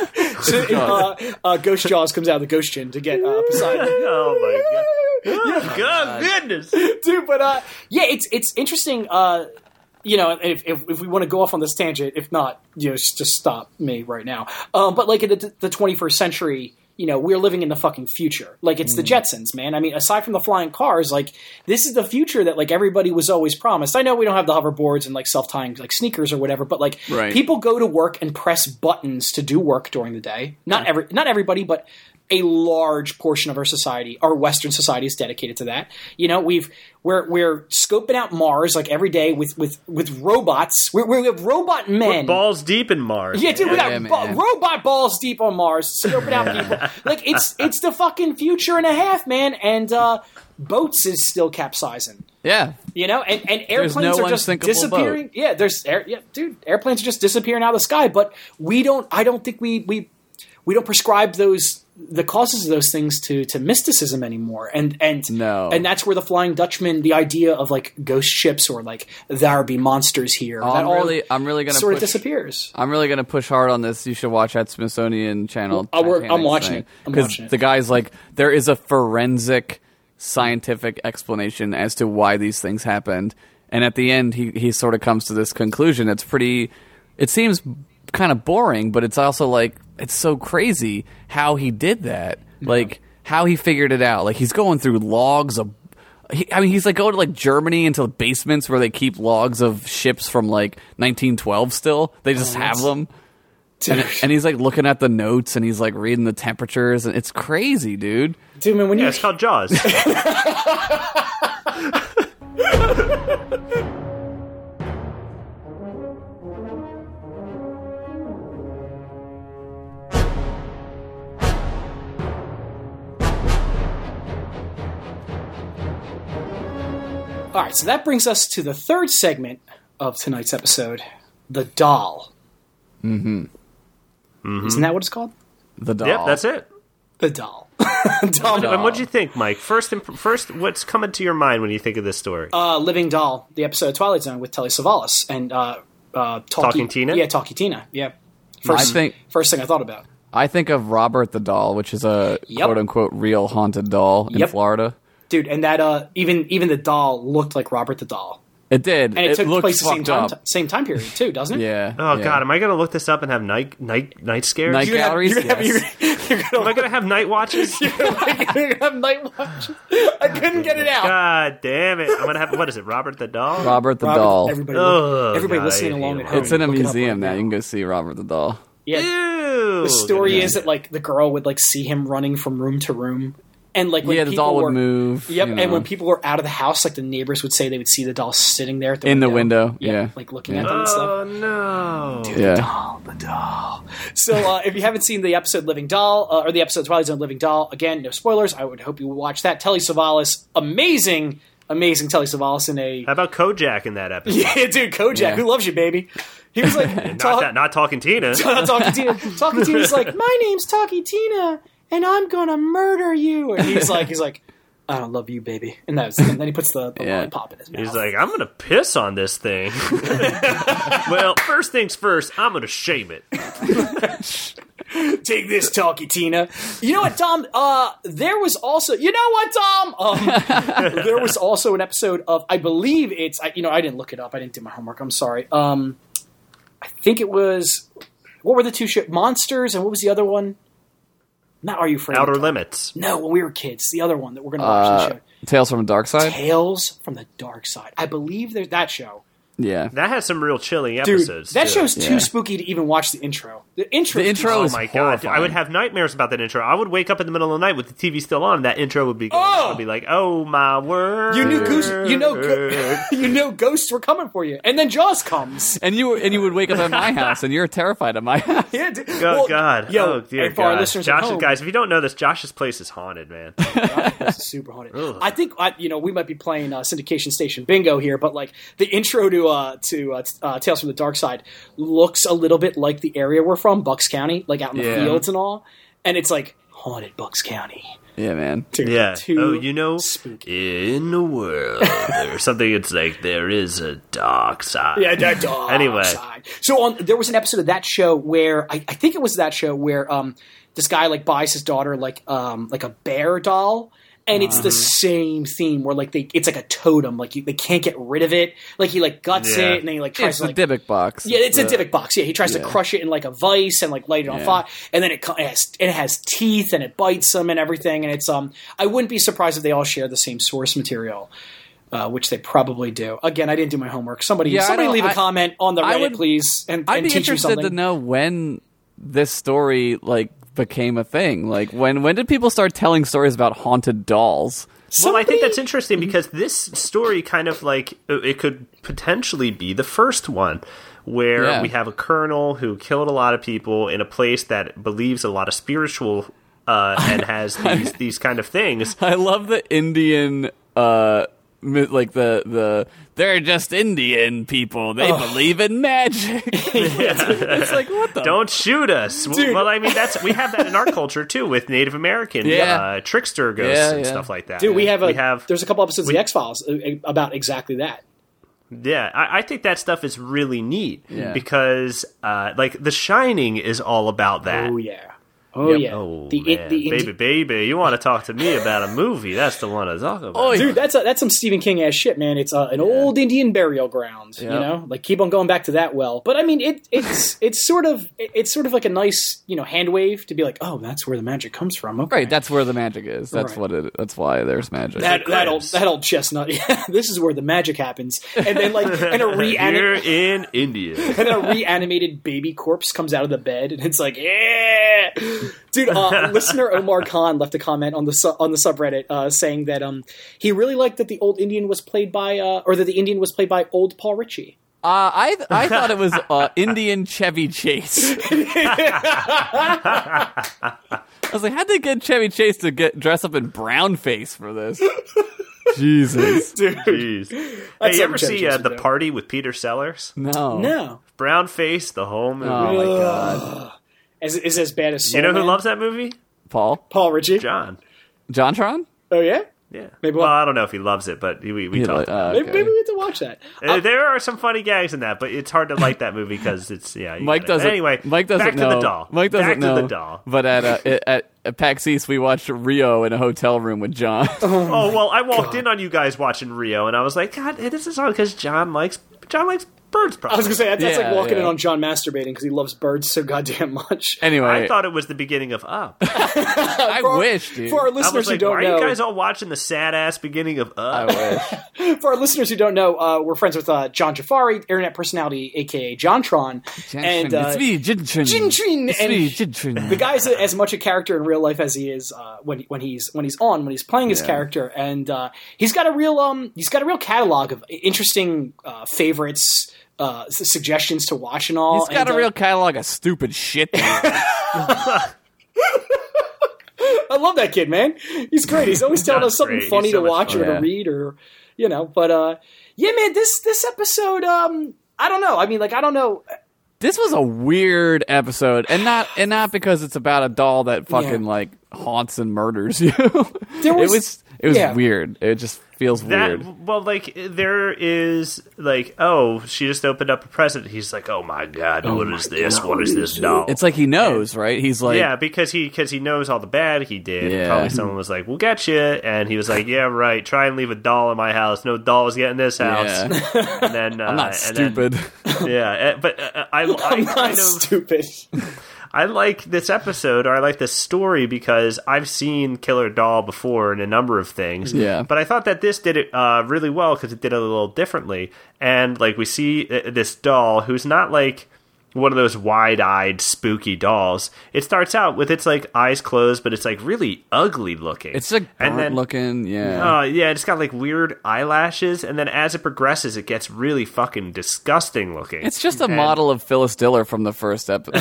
uh, uh, Ghost Jaws comes out of the Ghost Chin to get uh, Poseidon. Oh my god. Oh, god goodness. Dude, but uh, yeah, it's it's interesting. Uh, you know, if, if if we want to go off on this tangent, if not, you know, just, just stop me right now. Um, but like in the, the twenty-first century, you know, we're living in the fucking future. Like it's the Jetsons, man. I mean, aside from the flying cars, like this is the future that like everybody was always promised. I know we don't have the hoverboards and like self-tying like sneakers or whatever, but like Right. people go to work and press buttons to do work during the day. Not every, not everybody, but a large portion of our society, our Western society, is dedicated to that. You know, we've we're we're scoping out Mars like every day with with with robots. We're, we have robot men. Balls deep in Mars. Yeah, dude, we got Yeah, ba- man. robot balls deep on Mars, scoping out people. Like it's it's the fucking future and a half, man. And uh, boats is still capsizing. Yeah. You know, and, and There's airplanes no are just unsinkable disappearing. boat. Yeah, there's air, yeah, dude, airplanes are just disappearing out of the sky. But we don't. I don't think we we we don't prescribe those the causes of those things to to mysticism anymore. And and No. and that's where the Flying Dutchman, the idea of like ghost ships or like there be monsters here, Oh, that I'm all really, I'm really gonna sort of push, disappears. I'm really gonna push hard on this. You should watch that Smithsonian channel. Well, I work- I'm Titanic watching thing. it. I'm 'Cause watching it. the guy's like, there is a forensic, scientific explanation as to why these things happened, and at the end, he he sort of comes to this conclusion. It's pretty. It seems kind of boring, but it's also like it's so crazy how he did that. Like how he figured it out. Like he's going through logs of. He, I mean, he's like going to like Germany into the basements where they keep logs of ships from like nineteen twelve. Still, they just have that's- them. And, and he's like looking at the notes and he's like reading the temperatures and it's crazy, dude. Dude, man, when Yeah, you it's called Jaws. All right, so that brings us to the third segment of tonight's episode, the doll. Mm-hmm. Mm-hmm. Isn't that what it's called? The doll. Yep, that's it. The doll. doll. And what'd you think, Mike? First, imp- first, what's coming to your mind when you think of this story? Uh, Living Doll, the episode of Twilight Zone with Telly Savalas and uh, uh, Talkie, Talking Tina? Yeah, Talkie Tina. Yeah. First, I think- first thing I thought about. I think of Robert the doll, which is a Yep. quote unquote real haunted doll in Yep. Florida. Dude, and that uh, even even the doll looked like Robert the doll, It did. and it, took looked place the same fucked time up. same time period too, doesn't it? Yeah. oh yeah. God, am I going to look this up and have night night night scares? Night You're gonna have- galleries. you're gonna have- Yes. you're- Am I going to have night watches? I have night watches. I couldn't get it out. God damn it! I'm gonna have what is it? Robert the Doll. Robert the Robert, Doll. Everybody, Oh, everybody God, listening I hate along at him. home. It's in a look it up museum right now. You can go see Robert the Doll. Yeah. Ew. The story is that like the girl would like see him running from room to room, and like when Yeah, the people doll would were, move. Yep, you and know. when people were out of the house, like the neighbors would say they would see the doll sitting there at the In the window. window, yeah. like looking Yeah. at them and stuff. Oh no! Yeah. Doll, the doll. So uh, if you haven't seen the episode Living Doll, uh, or the episode Twilight Zone Living Doll, again, no spoilers. I would hope you would watch that. Telly Savalas, amazing, amazing Telly Savalas in a How about Kojak in that episode? yeah, dude, Kojak, Yeah. who loves you, baby. He was like Not talk- that, not talking Tina. not Talkie Tina. Talkie Tina's like, my name's Talkie Tina, and I'm gonna murder you. And he's like, he's like, I don't love you, baby. And that's and then he puts the, the Yeah. lollipop in his mouth. He's like, I'm gonna piss on this thing. Well, first things first, I'm gonna shame it. take this, Talkie Tina. You know what, Tom? Uh, there was also, you know what, Tom? Um, there was also an episode of, I believe it's, I, you know, I didn't look it up. I didn't do my homework. I'm sorry. Um, I think it was, what were the two shows? Monsters, and what was the other one? Not Are You Afraid? Outer of Limits. No, when we were kids. The other one that we're going to watch Uh, this show. Tales from the Dark Side? Tales from the Dark Side. I believe there's that show. Yeah. That has some real chilling Dude, episodes. that too. show's too Yeah. spooky to even watch the intro. The intro. The intro Oh is my god! horrifying. I would have nightmares about that intro. I would wake up in the middle of the night with the T V still on. And that intro would be. Going. Oh! I'd be like, "Oh my word!" You knew ghosts, you know, go- you know, ghosts were coming for you, and then Jaws comes. And you and you would wake up at my house, and you're terrified of my house. Yeah, dude. Oh Well, god! yo, oh dear and for our God! listeners at Josh, home, guys, if you don't know this, Josh's place is haunted, man. this is super haunted. I think I, you know we might be playing uh, syndication station bingo here, but like the intro to uh, to uh, t- uh, Tales from the Dark Side looks a little bit like the area we're from, Bucks County, like out in the Yeah. fields and all, and it's like haunted Bucks County. Yeah, man. Dude, Yeah. too Oh, you know, spooky. in the world, there's something. It's like there is a dark side. Yeah, that dark Anyway. side. So on, there was an episode of that show where I, I think it was that show where um, this guy like buys his daughter like um, like a bear doll, and it's the same theme where like they it's like a totem, like you, they can't get rid of it. Like he like guts Yeah. it, and then he like tries It's to the like Dybbuk box. yeah, it's a the- Dybbuk box. Yeah, he tries to yeah. crush it in like a vice and like light it on Yeah. fire, and then it, co- it has it has teeth and it bites them and everything. And it's um, I wouldn't be surprised if they all share the same source material, uh, which they probably do. Again, I didn't do my homework. Somebody, Yeah, I somebody don't- leave a I- comment on the I Reddit, would- please, and, I'd and be teach me interested something. to know when this story like became a thing. Like when when did people start telling stories about haunted dolls? Well, I think Somebody- that's interesting because this story kind of like it could potentially be the first one where Yeah. we have a colonel who killed a lot of people in a place that believes a lot of spiritual uh, and has these these kind of things. I love the Indian, uh, mi- like the the they're just Indian people. They believe in magic. It's like what the Don't shoot us. Dude. Well, I mean that's we have that in our culture too with Native American Yeah. uh, trickster ghosts Yeah, and yeah. stuff like that. Dude, we have a we have there's a couple episodes of the X Files about exactly that. Yeah, I, I think that stuff is really neat Yeah. because, uh, like, The Shining is all about that. Oh yeah, oh yeah. Oh, the, man. the Indi- baby, baby, you want to talk to me about a movie? That's the one to talk about. Oh, Dude, that's a, that's some Stephen King ass shit, man. It's uh, an old Indian burial ground, you Yep. know. Like keep on going back to that well. But I mean, it it's it's sort of it's sort of like a nice you know hand wave to be like, oh, that's where the magic comes from. Okay, Right, that's where the magic is. That's Right. what it. That's why there's magic. that that old Chris. that old chestnut. Yeah, this is where the magic happens. And then like and a You're reanimated in India. and then a reanimated baby corpse comes out of the bed, and it's like, yeah, dude. Uh, listener Omar Khan left a comment on the su- on the subreddit uh, saying that um he really liked that the old Indian was played by uh, or that the Indian was played by old Paul Ritchie. Uh, I I thought it was uh, Indian Chevy Chase. I was like, how'd they get Chevy Chase to get dress up in brown face for this? Jesus, Dude, Jeez. Hey, That's you ever something see uh, Chevy The Chase would do. Party with Peter Sellers? no, no. Brown face, the whole movie. Oh my god, Is, is as bad as Soul you know who Man? loves that movie? Paul Paul Ritchie? John. Jontron. Oh yeah, Yeah. Maybe well, we'll- I don't know if he loves it, but we, we He talked like- about uh, maybe, okay. maybe we have to watch that. it. Uh, there are some funny gags in that, but it's hard to like that movie because it's, yeah. you Mike gotta- doesn't. Anyway, Mike doesn't back know. to the doll. Mike doesn't back know. to the doll. But at uh, at, at PAX East, we watched Rio in a hotel room with John. Oh well, I walked in on you guys watching Rio, and I was like, God, this is on because John likes John likes Birds, probably. I was gonna say that's, that's Yeah, like walking yeah. in on John masturbating because he loves birds so goddamn much. Anyway, I thought it was the beginning of Up. I For our- wish, dude. For our I listeners was who like, don't why are know, you guys all watching the sad-ass beginning of I Up? wish. for our listeners who don't know, uh, we're friends with uh, John Jafari, internet personality, aka Jontron, and uh, it's me, Jintrin. Jintrin, It's and me, Jintrin. the guy's as much a character in real life as he is uh, when when he's when he's on when he's playing his Yeah. character, and uh, he's got a real um he's got a real catalog of interesting uh, favorites. Uh, s- suggestions to watch and all. He's got and, a uh, real catalog of stupid shit. dude. I love that kid, man. He's great. He's always telling That's us something great. funny He's so to much watch fun. or to Yeah. read, or you know. But uh, yeah, man, this this episode, um, I don't know. I mean, like, I don't know. This was a weird episode, and not and not because it's about a doll that fucking Yeah. like haunts and murders you. There was- it was it was yeah. weird. It just feels That weird. well, like there is like, oh, she just opened up a present. He's like, oh my god, what is this? What is this doll? It's like he knows, right? He's like, yeah, because he because he knows all the bad he did. Yeah. Probably someone was like, "We'll get you," and he was like, "Yeah, right. Try and leave a doll in my house. No dolls get in this house." yeah. And then uh, I'm not and then- stupid. yeah, uh, but uh, I, I I'm kind not of stupid. I like this episode, or I like this story because I've seen Killer Doll before in a number of things. Yeah. But I thought that this did it uh, really well because it did it a little differently. And like we see uh, this doll who's not like one of those wide-eyed, spooky dolls. It starts out with its like eyes closed, but it's like really ugly looking. It's like and burnt then looking. Yeah. uh, yeah, it's got like weird eyelashes, and then as it progresses, it gets really fucking disgusting looking. It's just a And- model of Phyllis Diller from the first episode.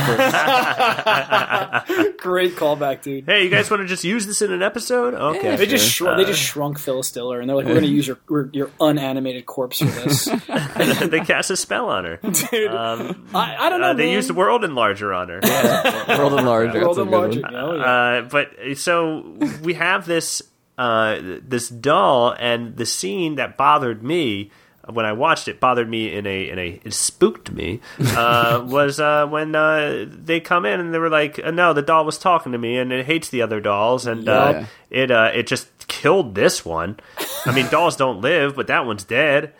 Great callback, dude. Hey, you guys want to just use this in an episode? Okay. They just sure. shrunk, they just shrunk Phyllis Diller, and they're like, "We're going to use your your unanimated corpse for this." They cast a spell on her. Dude, Um, I, I don't know. uh, they man. used World Enlarger on her. World Enlarger. World that's a good Enlarger, one. oh, yeah. Uh, but so we have this uh, this doll, and the scene that bothered me when I watched it bothered me in a in a it spooked me uh, was uh, when uh, they come in and they were like, uh, no, the doll was talking to me and it hates the other dolls, and uh, Yeah. it uh, it just killed this one. I mean, dolls don't live, but that one's dead.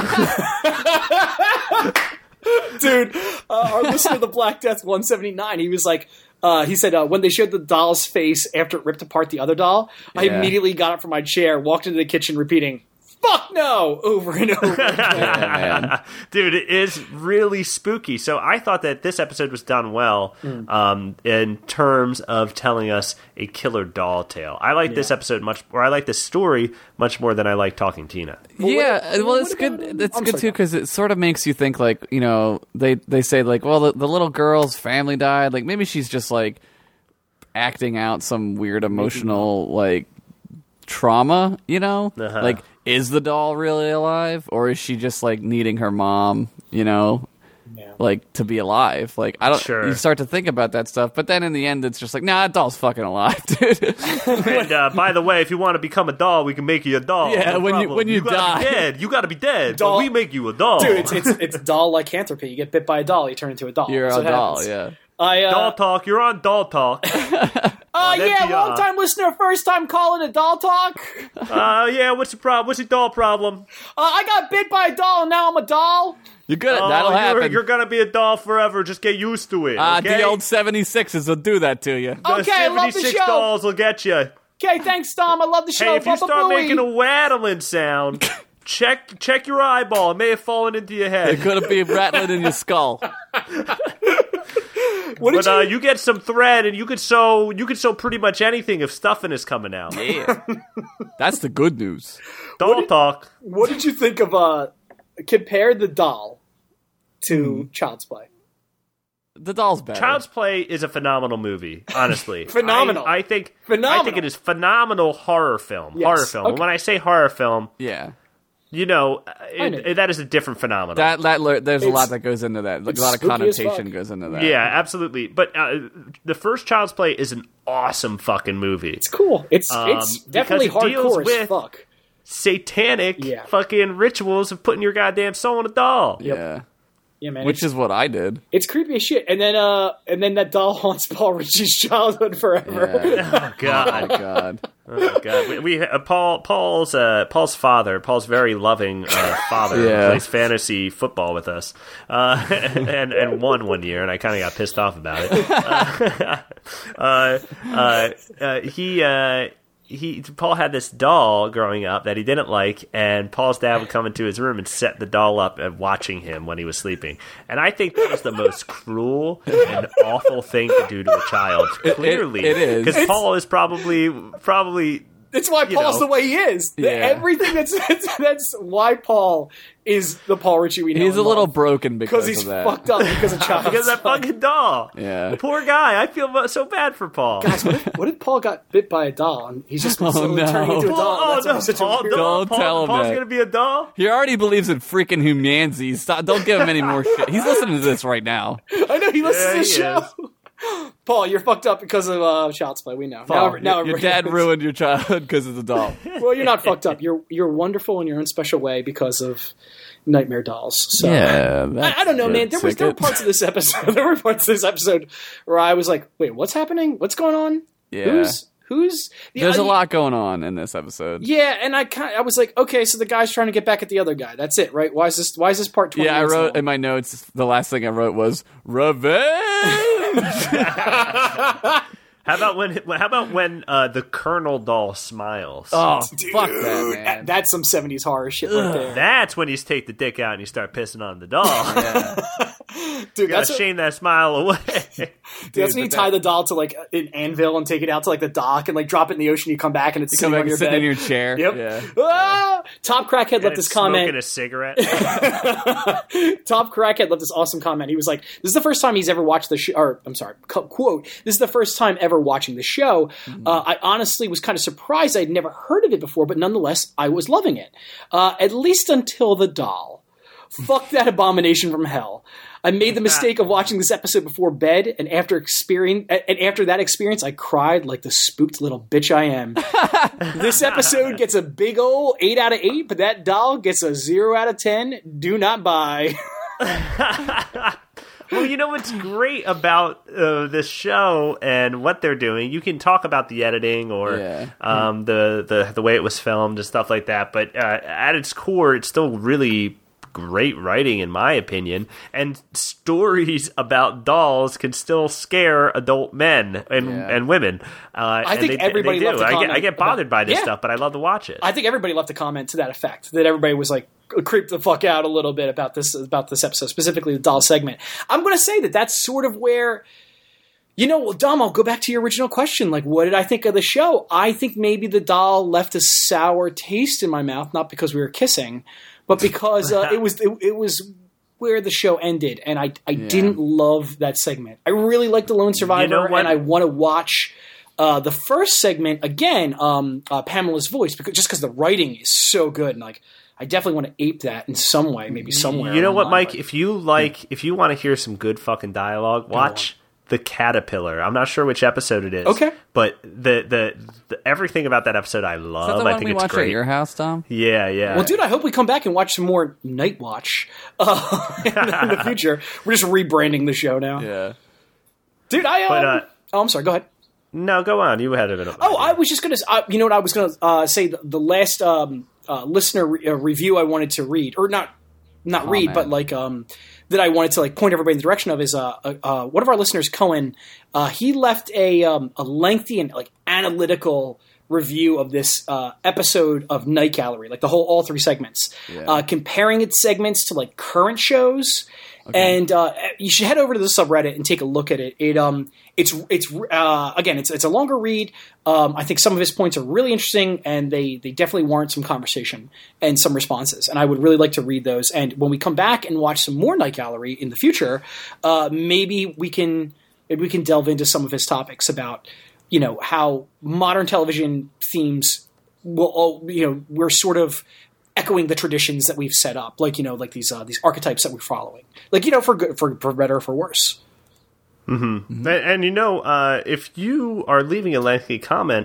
Dude, uh, our listener, the Black Death one seventy-nine, he was like, uh, he said, uh, when they showed the doll's face after it ripped apart the other doll, I Yeah. immediately got up from my chair, walked into the kitchen repeating, "Fuck no!" over and over again. Yeah, man. Dude, it is really spooky. So I thought that this episode was done well um, in terms of telling us a killer doll tale. I like this Yeah. episode much, or I like this story much more than I like Talking Tina. yeah, what- well, it's what good. about, um, It's I'm good sorry, too go. because it sort of makes you think, like, you know, they they say like, well, the, the little girl's family died. Like maybe she's just like acting out some weird emotional like trauma. You know, Uh-huh. like is the doll really alive, or is she just like needing her mom? You know. Yeah. Like to be alive, like I don't. Sure. You start to think about that stuff, but then in the end, it's just like, nah, that doll's fucking alive, dude. And uh, by the way, if you want to become a doll, we can make you a doll. Yeah, No when you- problem. when you gotta die. be dead, you got to be dead. Doll- But we make you a doll. Dude, it's, it's, it's doll lycanthropy. You get bit by a doll, you turn into a doll. You're That's a what doll, happens. yeah. I, uh, doll talk. You're on doll talk. uh, yeah, N P R. long time listener, first time calling a doll talk. uh, yeah, what's the problem? What's your doll problem? Uh, I got bit by a doll, and now I'm a doll. You're good. Oh, That'll you're, happen. You're gonna be a doll forever. Just get used to it. Ah, okay? the old seventy-sixes will do that to you. The Okay, I love the seventy-six show. dolls will get you. Okay, thanks, Tom. I love the show. Hey, if you Bubba start Booey. making a waddling sound, check check your eyeball. It may have fallen into your It head. could be rattling in your skull. what did But uh, you? you get some thread, and you could sew. You could sew pretty much anything if stuffing is coming out. Yeah. That's the good news. Doll talk. What did you think of? Uh, compare the doll to Child's Play. The doll's better. Child's Play is a phenomenal movie. Honestly, Phenomenal. I, I think. Phenomenal. I think it is phenomenal horror film. Yes. Horror film. Okay. And when I say horror film, Yeah. you know, I know. it, it, that is a different phenomenon. That that le- there's a It's- lot that goes into that. Like, a it's lot of spooky as connotation fuck. goes into that. Yeah, absolutely. But uh, the first Child's Play is an awesome fucking movie. It's cool. It's Um, it's definitely because it deals hardcore as with- fuck. Satanic Yeah. fucking rituals of putting your goddamn soul in a doll. Yeah. Yeah, man. Which is what I did. It's creepy as shit. And then, uh, and then that doll haunts Paul Ritchie's childhood forever. Yeah. Oh God. Oh my God. Oh God. We, we uh, Paul Paul's uh, Paul's father. Paul's very loving uh, father Yeah. plays fantasy football with us, uh, and and won one year, and I kind of got pissed off about it. Uh, uh, uh, uh, he. Uh, He Paul had this doll growing up that he didn't like, and Paul's dad would come into his room and set the doll up and watching him when he was sleeping. And I think that was the most cruel and awful thing to do to a child. Clearly, it is. because Paul is probably probably. That's why You Paul's know. the way he is. The- Yeah. Everything that's, that's that's why Paul is the Paul Ritchie we know. He's a and little love. broken because because he's of that. fucked up because of child. Because of that fucking doll. Yeah. Poor guy. I feel so bad for Paul. Guys, what if, what if Paul got bit by a doll and he's just been Oh, slowly no. turning into a Paul, doll? oh That's no, such a Paul, weird- Paul, Don't tell him Paul's that. going to be a doll? He already believes in freaking humanity. Stop! Don't give him any more shit. He's listening to this right now. I know he listens Yeah, to the he show. Paul, you're fucked up because of uh, Child's Play. We know. now, Paul, now your, your everybody dad knows. ruined your childhood because of the doll. Well, you're not fucked up. You're you're wonderful in your own special way because of Nightmare Dolls. So. Yeah, I, I don't know, man. There was there were parts of this episode. There were parts of this episode where I was like, "Wait, what's happening? What's going on? Yeah. Who's who's?" The, There's uh, a lot going on in this episode. Yeah, and I kind I was like, okay, so the guy's trying to get back at the other guy. That's it, right? Why is this? Why is this part twenty? Yeah, I minutes wrote long? in my notes. The last thing I wrote was revenge. How about when? How about when uh, the Colonel doll smiles? Oh, Dude, fuck that, man. that- that's some seventies horror shit right there. That's when you take the dick out and you start pissing on the doll. Dude, Gotta that's a- shame that smile away. Dude, that's when you but tie the doll to like an anvil and take it out to like the dock and like drop it in the ocean. You come back and it's Come sitting back on and your sit bed. in your chair. Yep. Yeah. Ah! Top Crackhead And left it's this comment. smoking a cigarette. Top Crackhead left this awesome comment. He was like, "This is the first time he's ever watched the show." Or I'm sorry, co- quote: "This is the first time ever watching the show. Mm-hmm. Uh, I honestly was kind of surprised. I'd never heard of it before, but nonetheless, I was loving it. Uh, at least until the doll. Fuck that abomination from hell. I made the mistake of watching this episode before bed, and after experience, and after that experience, I cried like the spooked little bitch I am. This episode gets a big ol' eight out of eight, but that doll gets a zero out of ten. Do not buy." Well, you know what's great about uh, this show and what they're doing? You can talk about the editing or Yeah. um, the, the the way it was filmed and stuff like that, but uh, at its core, it's still really great writing, in my opinion. And stories about dolls can still scare adult men and Yeah. and women. Uh, I and think they, everybody they do. loved to I get comment I get bothered about- by this Yeah. stuff, but I love to watch it. I think everybody left a comment to that effect, that everybody was like creeped the fuck out a little bit about this about this episode, specifically the doll segment. I'm going to say that that's sort of where, you know, Dom, I'll go back to your original question. Like, what did I think of the show? I think maybe the doll left a sour taste in my mouth, not because we were kissing, but because uh, it was it, it was where the show ended, and I I didn't love that segment. I really liked the Lone Survivor, You know what? and I want to watch uh, the first segment again, um, uh, Pamela's voice, because just because the writing is so good, and like I definitely want to ape that in some way, maybe somewhere. You know what, online, Mike? but- If you like, if you want to hear some good fucking dialogue, watch The Caterpillar. I'm not sure which episode it is. Okay. But the the, the everything about that episode I love. Is that the I one think we it's watched great. at your house, Tom? Yeah, yeah. Well, dude, I hope we come back and watch some more Night Watch uh, in, in the future. We're just rebranding the show now, Yeah. dude. I um, But, uh, oh, I'm sorry. Go ahead. No, go on. You had it. Oh, I was just gonna. Uh, you know what I was gonna uh, say? The, the last um, uh, listener re- uh, review I wanted to read, or not, not read, Comment. but like um, that I wanted to like point everybody in the direction of is uh, uh, uh, one of our listeners, Cohen. Uh, he left a um, a lengthy and like analytical review of this uh, episode of Night Gallery, like the whole all three segments, Yeah. uh, comparing its segments to like current shows. And uh, you should head over to the subreddit and take a look at it. It um, it's it's uh, again, it's it's a longer read. Um, I think some of his points are really interesting, and they they definitely warrant some conversation and some responses. And I would really like to read those. And when we come back and watch some more Night Gallery in the future, uh, maybe we can maybe we can delve into some of his topics about, you know, how modern television themes will all, you know, we're sort of echoing the traditions that we've set up, like, you know, like these uh, these archetypes that we're following, like, you know, for good, for, for better or for worse. And, and you know, uh, if you are leaving a lengthy comment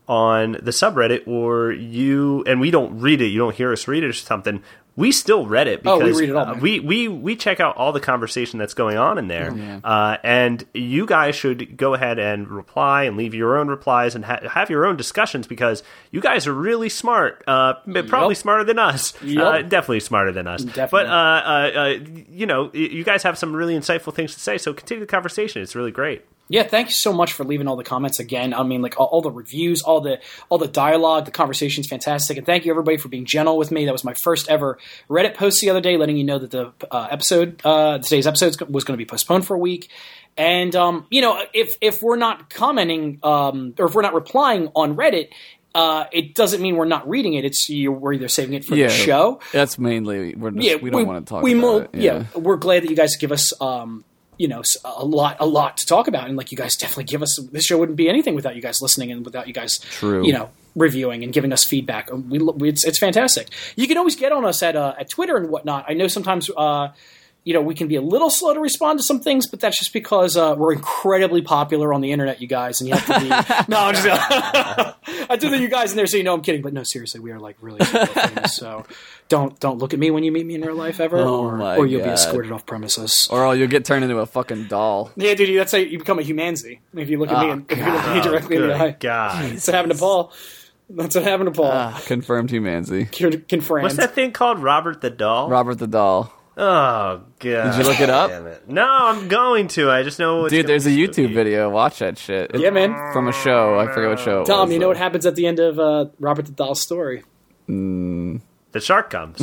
on the subreddit, or you and we don't read it, you don't hear us read it or something, we still read it because oh, we, read it all, uh, we we we check out all the conversation that's going on in there, yeah. uh, and you guys should go ahead and reply and leave your own replies and ha- have your own discussions, because you guys are really smart, uh, probably Yep. smarter than us, Yep. uh, definitely smarter than us. Definitely. But uh, uh, uh, you know, you guys have some really insightful things to say, so continue the conversation. It's really great. Yeah, thank you so much for leaving all the comments again. I mean, like all, all the reviews, all the all the dialogue, the conversation's fantastic, and thank you everybody for being gentle with me. That was my first ever Reddit post the other day, letting you know that the uh, episode, uh, today's episode, was going to be postponed for a week. And um, you know, if if we're not commenting um, or if we're not replying on Reddit, uh, it doesn't mean we're not reading it. It's you, we're either saving it for Yeah, the show. That's mainly we're just, Yeah, we don't want to talk we about mo- it. Yeah. Yeah. we're glad that you guys give us. Um, you know, a lot, a lot to talk about. And like, you guys definitely give us, this show wouldn't be anything without you guys listening and without you guys, True. you know, reviewing and giving us feedback. We, we it's, it's fantastic. You can always get on us at, uh, at Twitter and whatnot. I know sometimes, uh, you know, we can be a little slow to respond to some things, but that's just because uh, we're incredibly popular on the internet, you guys, and you have to be. no, I'm just. I do that, you guys in there, so you know I'm kidding, but no, seriously, we are like really super famous. So don't don't look at me when you meet me in real life ever, Oh or, my or you'll be God. escorted off premises. Or you'll get turned into a fucking doll. Yeah, dude, that's how you become a humanzi. If you look at me, Oh, and, if you look at me directly in the Good eye, God. that's what happened to Paul. That's what happened to Paul. Ah, confirmed humancy. Con- Confirmed. What's that thing called? Robert the Doll? Robert the doll. Oh, God. Did you look it up? Damn it. No, I'm going to. I just know it's Dude, gonna there's a be YouTube spooky. video. Watch that shit. It's Yeah, man. From a show. I forget what show it Tom, was, you know though. what happens at the end of uh, Robert the Doll's story? The shark comes.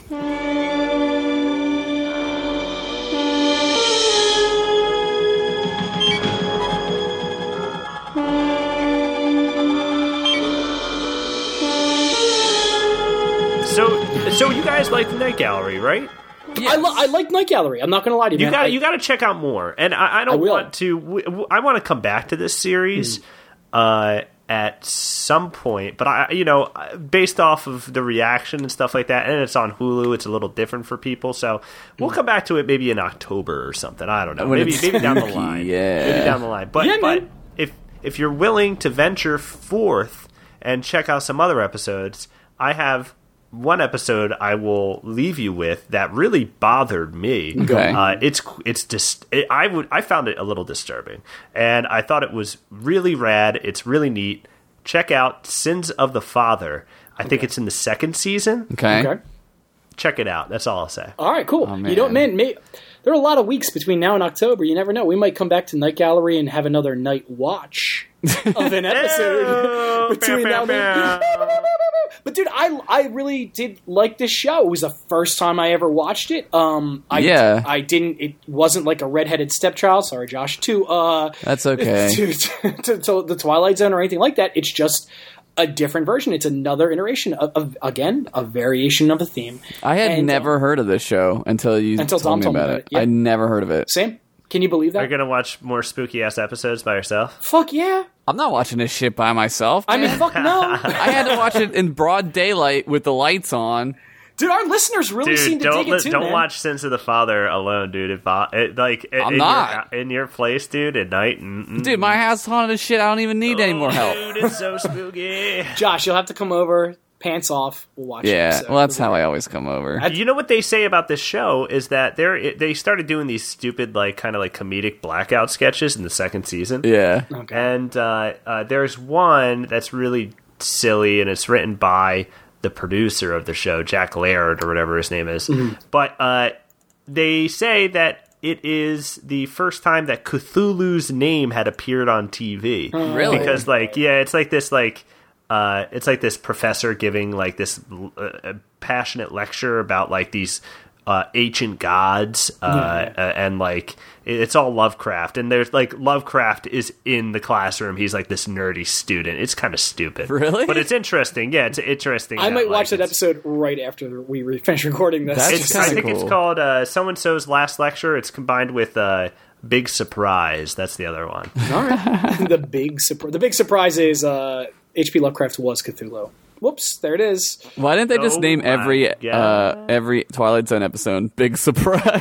So, so you guys like the Night Gallery, right? I, lo- I like Night Gallery. I'm not going to lie to you, You man. got I- you got to check out more. And I, I don't I will. want to. W- w- I want to come back to this series uh, at some point. But I, you know, based off of the reaction and stuff like that, and it's on Hulu, it's a little different for people. So we'll come back to it maybe in October or something. I don't know. When Maybe it's maybe down the spooky, line. yeah. Maybe down the line. But Yeah, but man. if if you're willing to venture forth and check out some other episodes, I have one episode I will leave you with that really bothered me. Okay. Uh, it's it's just it, I would I found it a little disturbing, and I thought it was really rad. It's really neat. Check out Sins of the Father. I think it's in the second season. Okay. Okay. Check it out. That's all I'll say. All right, cool. Oh, You don't, man. man, may, there are a lot of weeks between now and October. You never know. We might come back to Night Gallery and have another night watch of an episode between now and then. But dude, I I really did like this show. It was the first time I ever watched it. Um, I, Yeah. I didn't. It wasn't like a redheaded stepchild. Sorry, Josh. To uh, That's okay. to, to, to, to the Twilight Zone or anything like that. It's just a different version. It's another iteration of, of again a variation of a theme. I had And, never heard of this show until you Until told Tom me told me about about it. it, yeah. I never heard of it. Same. Can you believe Are that? you gonna watch more spooky ass episodes by yourself? Fuck yeah. I'm not watching this shit by myself. I mean, fuck no. I had to watch it in broad daylight with the lights on. Dude, our listeners really seem Dude, to don't dig li- it too, don't man. watch Sins of the Father alone, dude. If I, it, like I'm in not. your, in your place, dude, at night. Mm-mm. Dude, my house is haunted as shit. I don't even need any more help. Dude, it's so spooky. Josh, you'll have to come over, pants off. We'll watch it. Yeah, well, that's how I always come over. You know what they say about this show is that they they started doing these stupid, like, kind of like comedic blackout sketches in the second season. Yeah. And uh, uh, there's one that's really silly, and it's written by the producer of the show, Jack Laird, or whatever his name is. But uh, they say that it is the first time that Cthulhu's name had appeared on T V. Really? Because, like, yeah, it's like this, like, uh, it's like this professor giving, like, this uh, passionate lecture about, like, these uh, ancient gods, uh, uh, and, like, it's all Lovecraft. And there's, like, Lovecraft is in the classroom. He's, like, this nerdy student. It's kind of stupid. Really? But it's interesting. Yeah, it's interesting. I that, might watch like, that it's- episode right after we re- finish recording this. That's It's, I kinda think it's cool. called uh, So-and-so's Last Lecture. It's combined with uh, Big Surprise. That's the other one. All right. the big surprise. The big surprise is uh, H P Lovecraft was Cthulhu. Whoops, there it is. Why didn't they just Oh name my every God. uh, every Twilight Zone episode Big Surprise?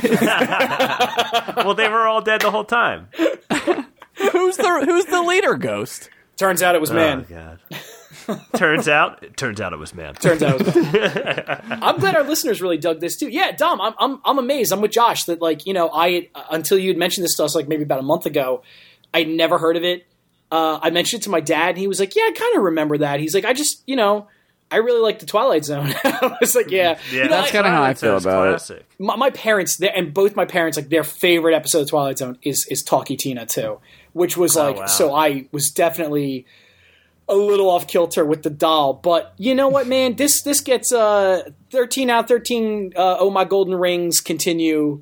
Well, they were all dead the whole time. who's the Who's the leader ghost? Turns out it was man. Oh, God. turns out, it turns out it was man. Turns out it was man. I'm glad our listeners really dug this too. Yeah, Dom, I'm I'm I'm amazed. I'm with Josh that like you know I until you had mentioned this to us like maybe about a month ago, I'd never heard of it. Uh, I mentioned it to my dad, and he was like, "Yeah, I kind of remember that." He's like, "I just you know." I really like the Twilight Zone. I was like, yeah. Yeah, you know, that's kind of how I feel about classic. it. My, my parents, and both my parents, like their favorite episode of Twilight Zone is is Talkie Tina too, which was like, oh, wow. so I was definitely a little off kilter with the doll. But you know what, man? This this gets uh, thirteen out of thirteen. Uh, oh, my golden rings continue.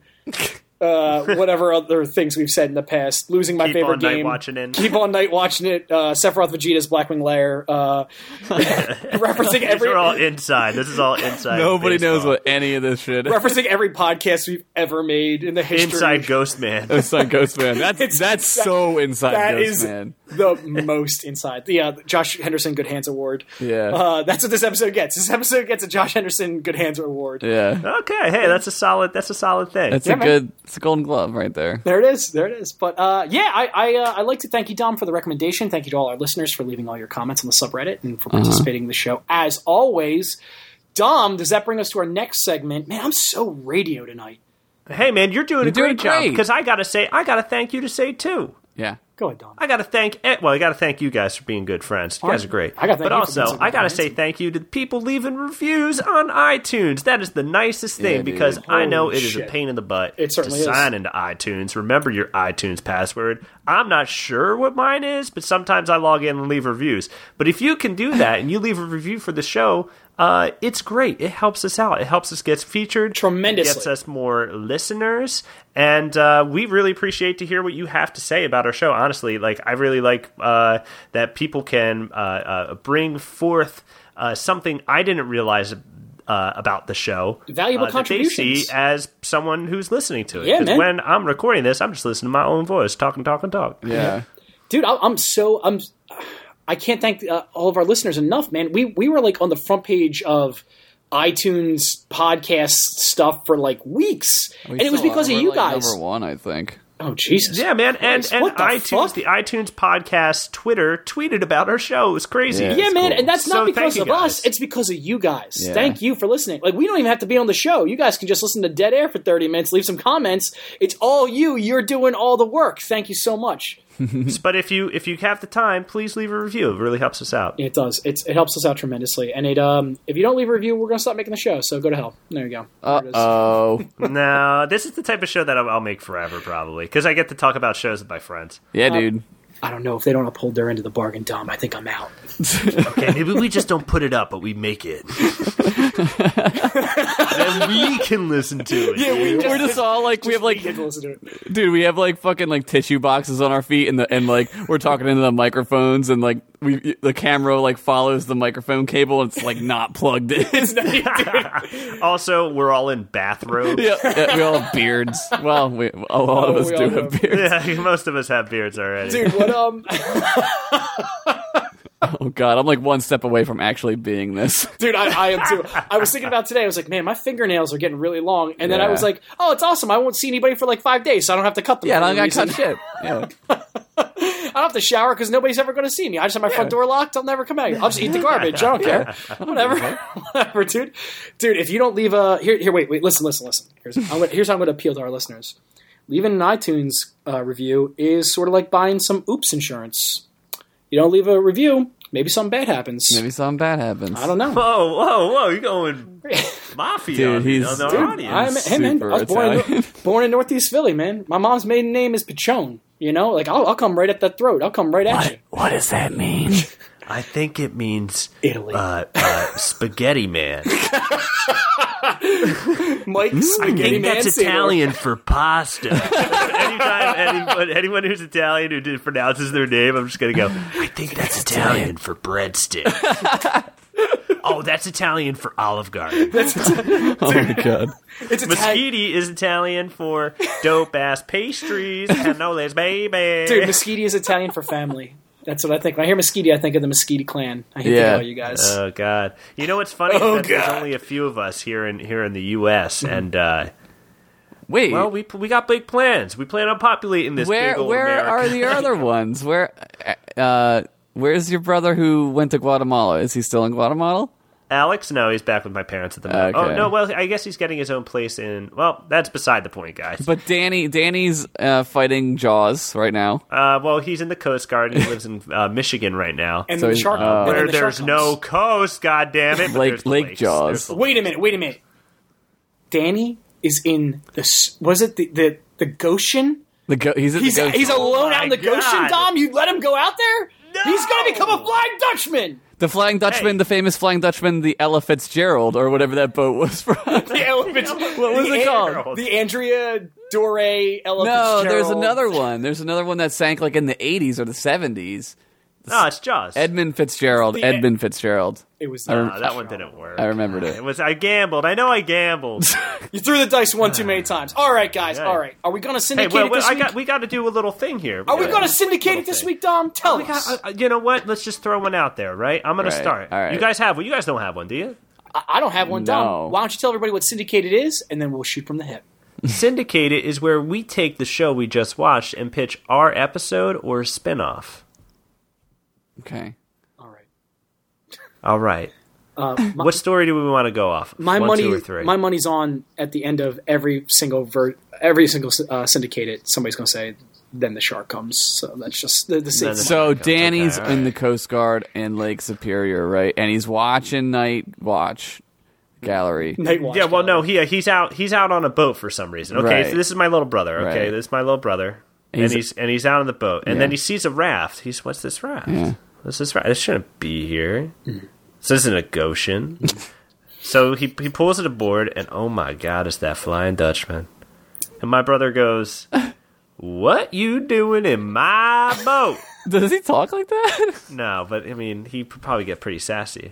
Uh, whatever other things we've said in the past. Losing my Keep favorite on game. Night watching it. Keep on night watching it. Uh, Sephiroth Vegeta's Blackwing Lair. Uh, referencing These every are all inside. This is all inside. Nobody baseball. knows what any of this shit. referencing every podcast we've ever made in the history. Inside Ghost Man. Inside Ghost Man. That's It's- that's that- so inside That Ghost is Man. the most inside. The uh, Josh Henderson Good Hands Award. Yeah. Uh, that's what this episode gets. This episode gets a Josh Henderson Good Hands Award. Yeah. Okay, hey, that's a solid. That's a solid thing. That's Yeah, a man. good. It's a golden glove right there. There it is. There it is. But uh, yeah, I I, uh, I'd like to thank you, Dom, for the recommendation. Thank you to all our listeners for leaving all your comments on the subreddit and for participating in the show. As always, Dom, does that bring us to our next segment? Man, I'm so radio tonight. Hey, man, you're doing You're a great, doing job. great. Because I gotta say, I gotta thank you to say too. Yeah. Go ahead, Dom. I gotta thank. eh, Well, I gotta thank you guys for being good friends. You guys are great. I gotta thank but you for also, being so I gotta good say friends. thank you to the people leaving reviews on iTunes. That is the nicest thing Yeah, dude. because I know Holy it is shit. a pain in the butt It certainly to is. sign into iTunes. Remember your iTunes password. I'm not sure what mine is, but sometimes I log in and leave reviews. But if you can do that and you leave a review for the show, uh, it's great. It helps us out. It helps us get featured. Tremendously. Gets us more listeners. And uh, we really appreciate to hear what you have to say about our show. Honestly, like I really like uh, that people can uh, uh, bring forth uh, something I didn't realize uh, about the show. Valuable uh, that they contributions. see as someone who's listening to it. Yeah, 'Cause man. when I'm recording this, I'm just listening to my own voice, talking, talking, talk. Yeah. Dude, I, I'm so I'm. I can't thank uh, all of our listeners enough, man. We we were like on the front page of iTunes podcast stuff for like weeks, and it was because of We're, you like, guys. Number one, I think. Oh Jesus! Yeah, man, and, Christ, and what the iTunes, fuck? the iTunes podcast Twitter tweeted about our show. It was crazy. Yeah. Yeah, It's man, cool. and that's So not thank because you of guys. us. It's because of you guys. Yeah. Thank you for listening. Like, we don't even have to be on the show. You guys can just listen to Dead Air for thirty minutes, leave some comments. It's all you. You're doing all the work. Thank you so much. But if you if you have the time, please leave a review. It really helps us out. It does. It's, it helps us out tremendously. And it um, if you don't leave a review, we're going to stop making the show. So go to hell. There you go. There Uh it is. oh. No, this is the type of show that I'll, I'll make forever, probably, because I get to talk about shows with my friends. Yeah, dude. I don't know if they don't uphold their end of the bargain, Dom. I think I'm out. Okay, maybe we just don't put it up, but we make it. Then we can listen to it. Yeah, we We're just all like we have like get to listen to it. dude, we have like fucking like tissue boxes on our feet and the and like we're talking into the microphones and like we the camera like follows the microphone cable and it's like not plugged in. Also, we're all in bathrobes. yeah, yeah, we all have beards. Well, we a lot of Oh, us we do all have have- beards. Yeah, most of us have beards already. Dude, what um, Oh god, I'm like one step away from actually being this. dude, I, I am too. I was thinking about today. I was like, man, my fingernails are getting really long, and then I Yeah. was like, oh, it's awesome. I won't see anybody for like five days, so I don't have to cut them. Yeah, for I any don't got reason. cut shit. Yeah. I don't have to shower because nobody's ever going to see me. I just have my front door locked. I'll never come out here. I'll just eat the garbage. I don't care. Whatever, whatever, dude. Dude, if you don't leave a here, here, wait, wait, listen, listen, listen. Here's, I'm gonna, here's how I'm going to appeal to our listeners. Leaving an iTunes uh, review is sort of like buying some oops insurance. You don't leave a review, maybe something bad happens. Maybe something bad happens. I don't know. Whoa, whoa, whoa! You're going mafia Dude, on, he's- on the Dude, audience. I'm, hey man, Super I was born in, Italian. born in Northeast Philly, man. My mom's maiden name is Pichon. You know, like I'll, I'll come right at that throat. I'll come right at you. What does that mean? I think it means Italy. uh, uh, spaghetti man. Mike I Spaghetti think Man that's Sailor. Italian for pasta. Anytime anyone, anyone who's Italian who did, pronounces their name, I'm just going to go, I think that's Italian for breadstick. Oh, that's Italian for Olive Garden. Oh my god. It's Italian. Moschiti is Italian for dope-ass pastries. Cannolis, baby. Dude, Moschiti is Italian for family. That's what I think. When I hear Moschiti, I think of the Moschiti clan. I hate to Yeah. about you guys. Oh, God. You know what's funny? Oh, is that there's God. only a few of us here in here in the U S, and, uh, Wait. well, we we got big plans. We plan on populating this where big old where America. are the other ones? Where uh Where's your brother who went to Guatemala? Is he still in Guatemala? Alex? No, he's back with my parents at the moment. Okay. Oh, no, well, I guess he's getting his own place in... Well, that's beside the point, guys. But Danny, Danny's uh, fighting Jaws right now. Uh, well, he's in the Coast Guard, and he lives in uh, Michigan right now. And So the he's- shark, uh, and then Where the there's shark no comes. coast, goddammit. but Lake- there's the Lake lakes. Jaws. There's the Wait a minute, wait a minute. Danny is in the... s- Was it the the, the Goshen? The go- he's at He's, the Goshen. he's alone my out in the Goshen, God. Dom? You let him go out there? No! He's going to become a Flying Dutchman! The Flying Dutchman, Hey. the famous Flying Dutchman, the Ella Fitzgerald, or whatever that boat was from. The elephants. What was the it An- called? The Andrea Dore Ella No, Fitzgerald. there's another one. There's another one that sank like in the eighties or the seventies. No, it's Jaws. Edmund Fitzgerald. The- Edmund Fitzgerald. It was. I rem- No, that one didn't work. I remembered it. It was. I gambled. I know I gambled. You threw the dice one too many times. All right, guys. Yeah. All right. Are we going to Hey, syndicate well, it well, this I week? got. We got to do a little thing here. Are we Yeah. going to syndicate Little it this thing. week, Dom? Tell We us. got, uh, you know what? Let's just throw one out there, right? I'm going Right, to start. all right. You guys have one. You guys don't have one, do you? I, I don't have one, No. Dom. Why don't you tell everybody what syndicated is, and then we'll shoot from the hip. Syndicated is where we take the show we just watched and pitch our episode or spinoff. Okay. All right. All right. Uh, my, What story do we want to go off? my one, money, two, or three? my money's on at the end of every single ver- every single uh, syndicated. Somebody's going to say, "Then the shark comes." So that's just the, the Then the safe. So Okay, Danny's okay, all in right. the Coast Guard in Lake Superior, right? And he's watching Night Watch Gallery. Night watch. Yeah, well, no, he he's out. He's out on a boat for some reason. Okay, Right. so this is my little brother. Okay, Right. this is my little brother, and He's- he's and he's out on the boat, and Yeah. then he sees a raft. He's, what's this raft? Yeah. What's this raft? This shouldn't be here. So this isn't a Goshen. So he he pulls it aboard, and oh my God, it's that Flying Dutchman. And my brother goes, "What you doing in my boat?" Does he talk like that? No, but I mean, he would probably get pretty sassy.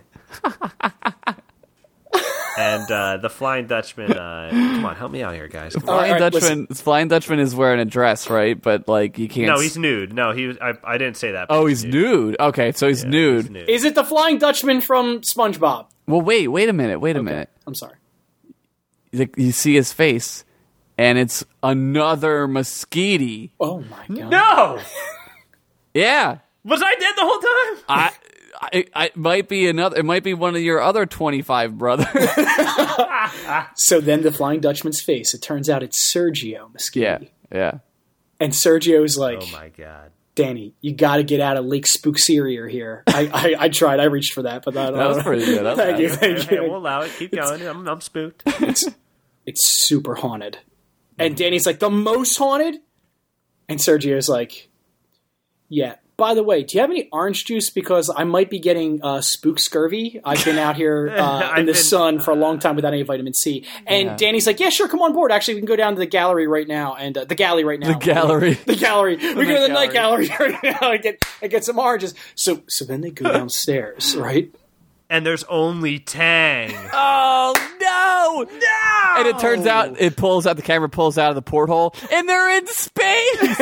And uh, the Flying Dutchman, uh, come on, help me out here, guys. Come on. Flying all right, Dutchman. Flying Dutchman is wearing a dress, right? But like you can't. No, s- he's nude. No, he was. I, I didn't say that. but Oh, he's nude. Okay, so he's Yeah, nude. he's nude. Is it the Flying Dutchman from SpongeBob? Well, wait, wait a minute, wait a minute. I'm sorry. Like, you see his face, and it's another mosquito. Oh my god. No, Yeah, was I dead the whole time? I, I, I it might be another. It might be one of your other twenty-five brothers. So then the Flying Dutchman's face. It turns out it's Sergio Moschini. yeah, yeah. And Sergio's like, Oh my God. Danny, you got to get out of Lake Spookserior here. I, I I tried. I reached for that, but that, That was pretty good. That was Thank you. nice. Thank Hey, you. we'll allow it. Keep going. I'm, I'm spooked. It's super haunted. And Danny's like, the most haunted? And Sergio's like, yeah. By the way, do you have any orange juice? Because I might be getting uh, spook scurvy. I've been out here uh, in I've the been- sun for a long time without any vitamin C. And Yeah. Danny's like, yeah, sure, come on board. Actually, we can go down to the gallery right now. And uh, the galley right now. The gallery. The gallery. we go to the night night gallery right now and get, and get some oranges. So, so then they go downstairs, right? And there's only Tang. Oh no! No! And it turns out it pulls out the camera pulls out of the porthole, and they're in space.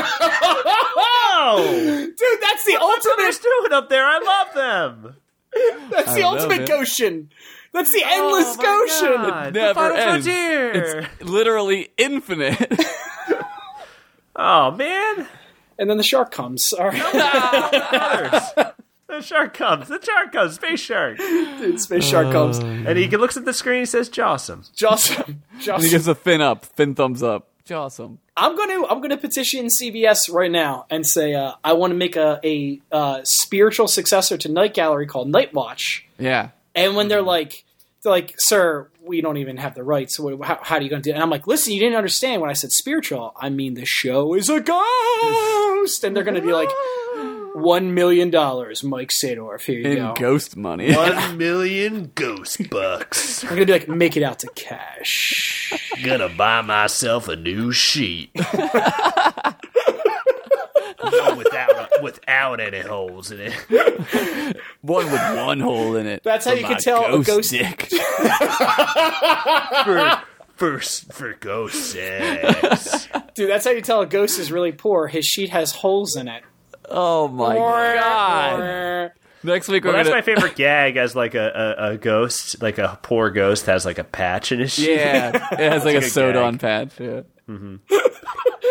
Oh! Dude, that's the What's ultimate. others doing up there? I love them. That's the I don't know, ultimate man. Goshen. That's the endless Oh my Goshen. God. Never the Final ends. Frontier. It's literally infinite. Oh man. And then the shark comes. All right. The shark comes. The shark comes. Space shark. Dude, space shark comes. And he looks at the screen and says, Jossum. Jossum. And he Jossum. gives a fin up, fin thumbs up. Awesome. I'm gonna I'm gonna petition C B S right now and say uh, I want to make a a uh, spiritual successor to Night Gallery called Night Watch. Yeah. And when they're like, they're like, sir, we don't even have the rights. So what, how, how are you going to do it? And I'm like, listen, you didn't understand when I said spiritual. I mean, the show is a ghost. And they're going to be like, one million dollars, Mike Sadorf. Here you In go. ghost money. One million ghost bucks. I'm going to be like, make it out to cash. Gonna buy myself a new sheet. One without without any holes in it. One with one hole in it. That's how For you my can tell a ghost ghost- dick. For for for ghost sex. Dude, that's how you tell a ghost is really poor. His sheet has holes in it. Oh my god. Next week we're Well, that's gonna my favorite gag as like a, a, a ghost, like a poor ghost has like a patch in his sheet. Yeah. It has like a a good soda gag. on patch. Yeah.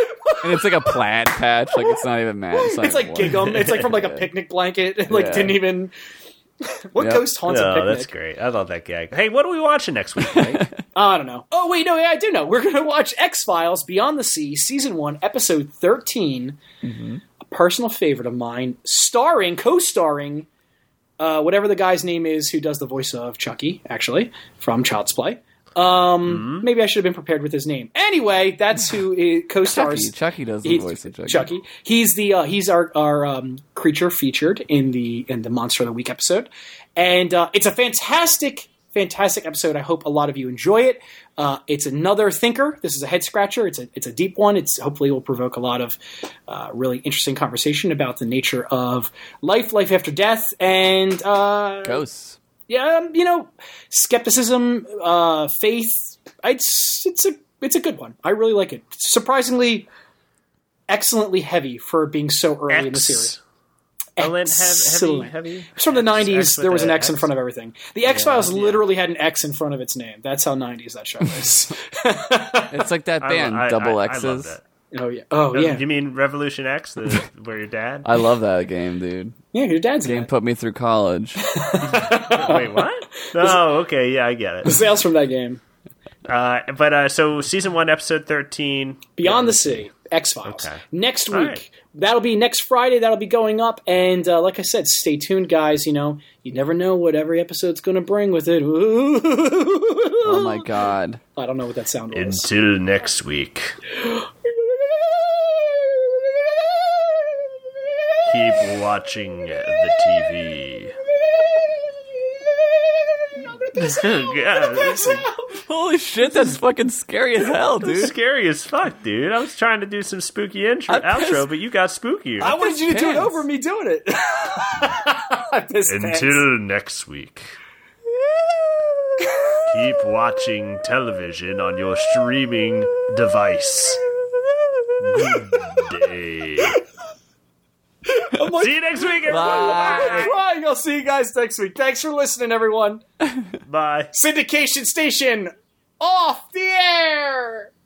And it's like a plaid patch. Like, it's not even mad. It's, It's like Gig'em. It's like from like a picnic blanket. It, like Yeah. didn't even. What Yep. ghost haunts a Oh, picnic? that's great. I love that gag. Hey, what are we watching next week, Mike? I don't know. Oh wait, no, yeah, I do know. We're gonna watch X-Files: Beyond the Sea, season one, episode thirteen. Mm-hmm. A personal favorite of mine, starring, co-starring, uh, whatever the guy's name is who does the voice of Chucky, actually from Child's Play. Um, Mm-hmm. maybe I should have been prepared with his name. Anyway, that's who it co-stars. Chucky. Chucky does the He's- voice of Chucky. Chucky. He's the uh, he's our our um, creature featured in the in the Monster of the Week episode, and uh, it's a fantastic fantastic episode. I hope a lot of you enjoy it. Uh, it's another thinker. This is a head scratcher. It's a it's a deep one. It's hopefully will provoke a lot of uh, really interesting conversation about the nature of life, life after death, and uh, Ghosts. yeah, um, you know, skepticism, uh, faith. It's it's a it's a good one. I really like it. Surprisingly, excellently heavy for being so early in the series. Oh, and heavy, Excellent. heavy, heavy. It's from the nineties. X with There was an a X in X. front of everything. The X Files Yeah, yeah. literally had an X in front of its name. That's how nineties that show is. It's like that I- band, I- Double I- I love X's. that. oh yeah. Oh Oh, yeah. You mean Revolution X, the, where your dad? I love that game, dude. Yeah, your dad's Game name. put me through college. Wait, what? Oh, okay, yeah, I get The it. sales from that game. Uh, but uh, so season one, episode thirteen, Beyond the Sea, X Files. Okay. Next week. All right. That'll be next Friday. That'll be going up. And uh, like I said, stay tuned, guys. You know, you never know what every episode's going to bring with it. Oh my god. I don't know what that sound was. Until next week. Keep watching the T V. God, this is Holy shit, that's fucking scary as hell, dude. scary as fuck, dude. I was trying to do some spooky intro, I pissed- outro, but you got spookier. I wanted you to do it pants. over me doing it. I pissed pants. Until next week. Keep watching television on your streaming device. Good day. I'm like, See you next week, everyone. Bye. I'm crying. I'll see you guys next week. Thanks for listening, everyone. Bye. Syndication Station off the air.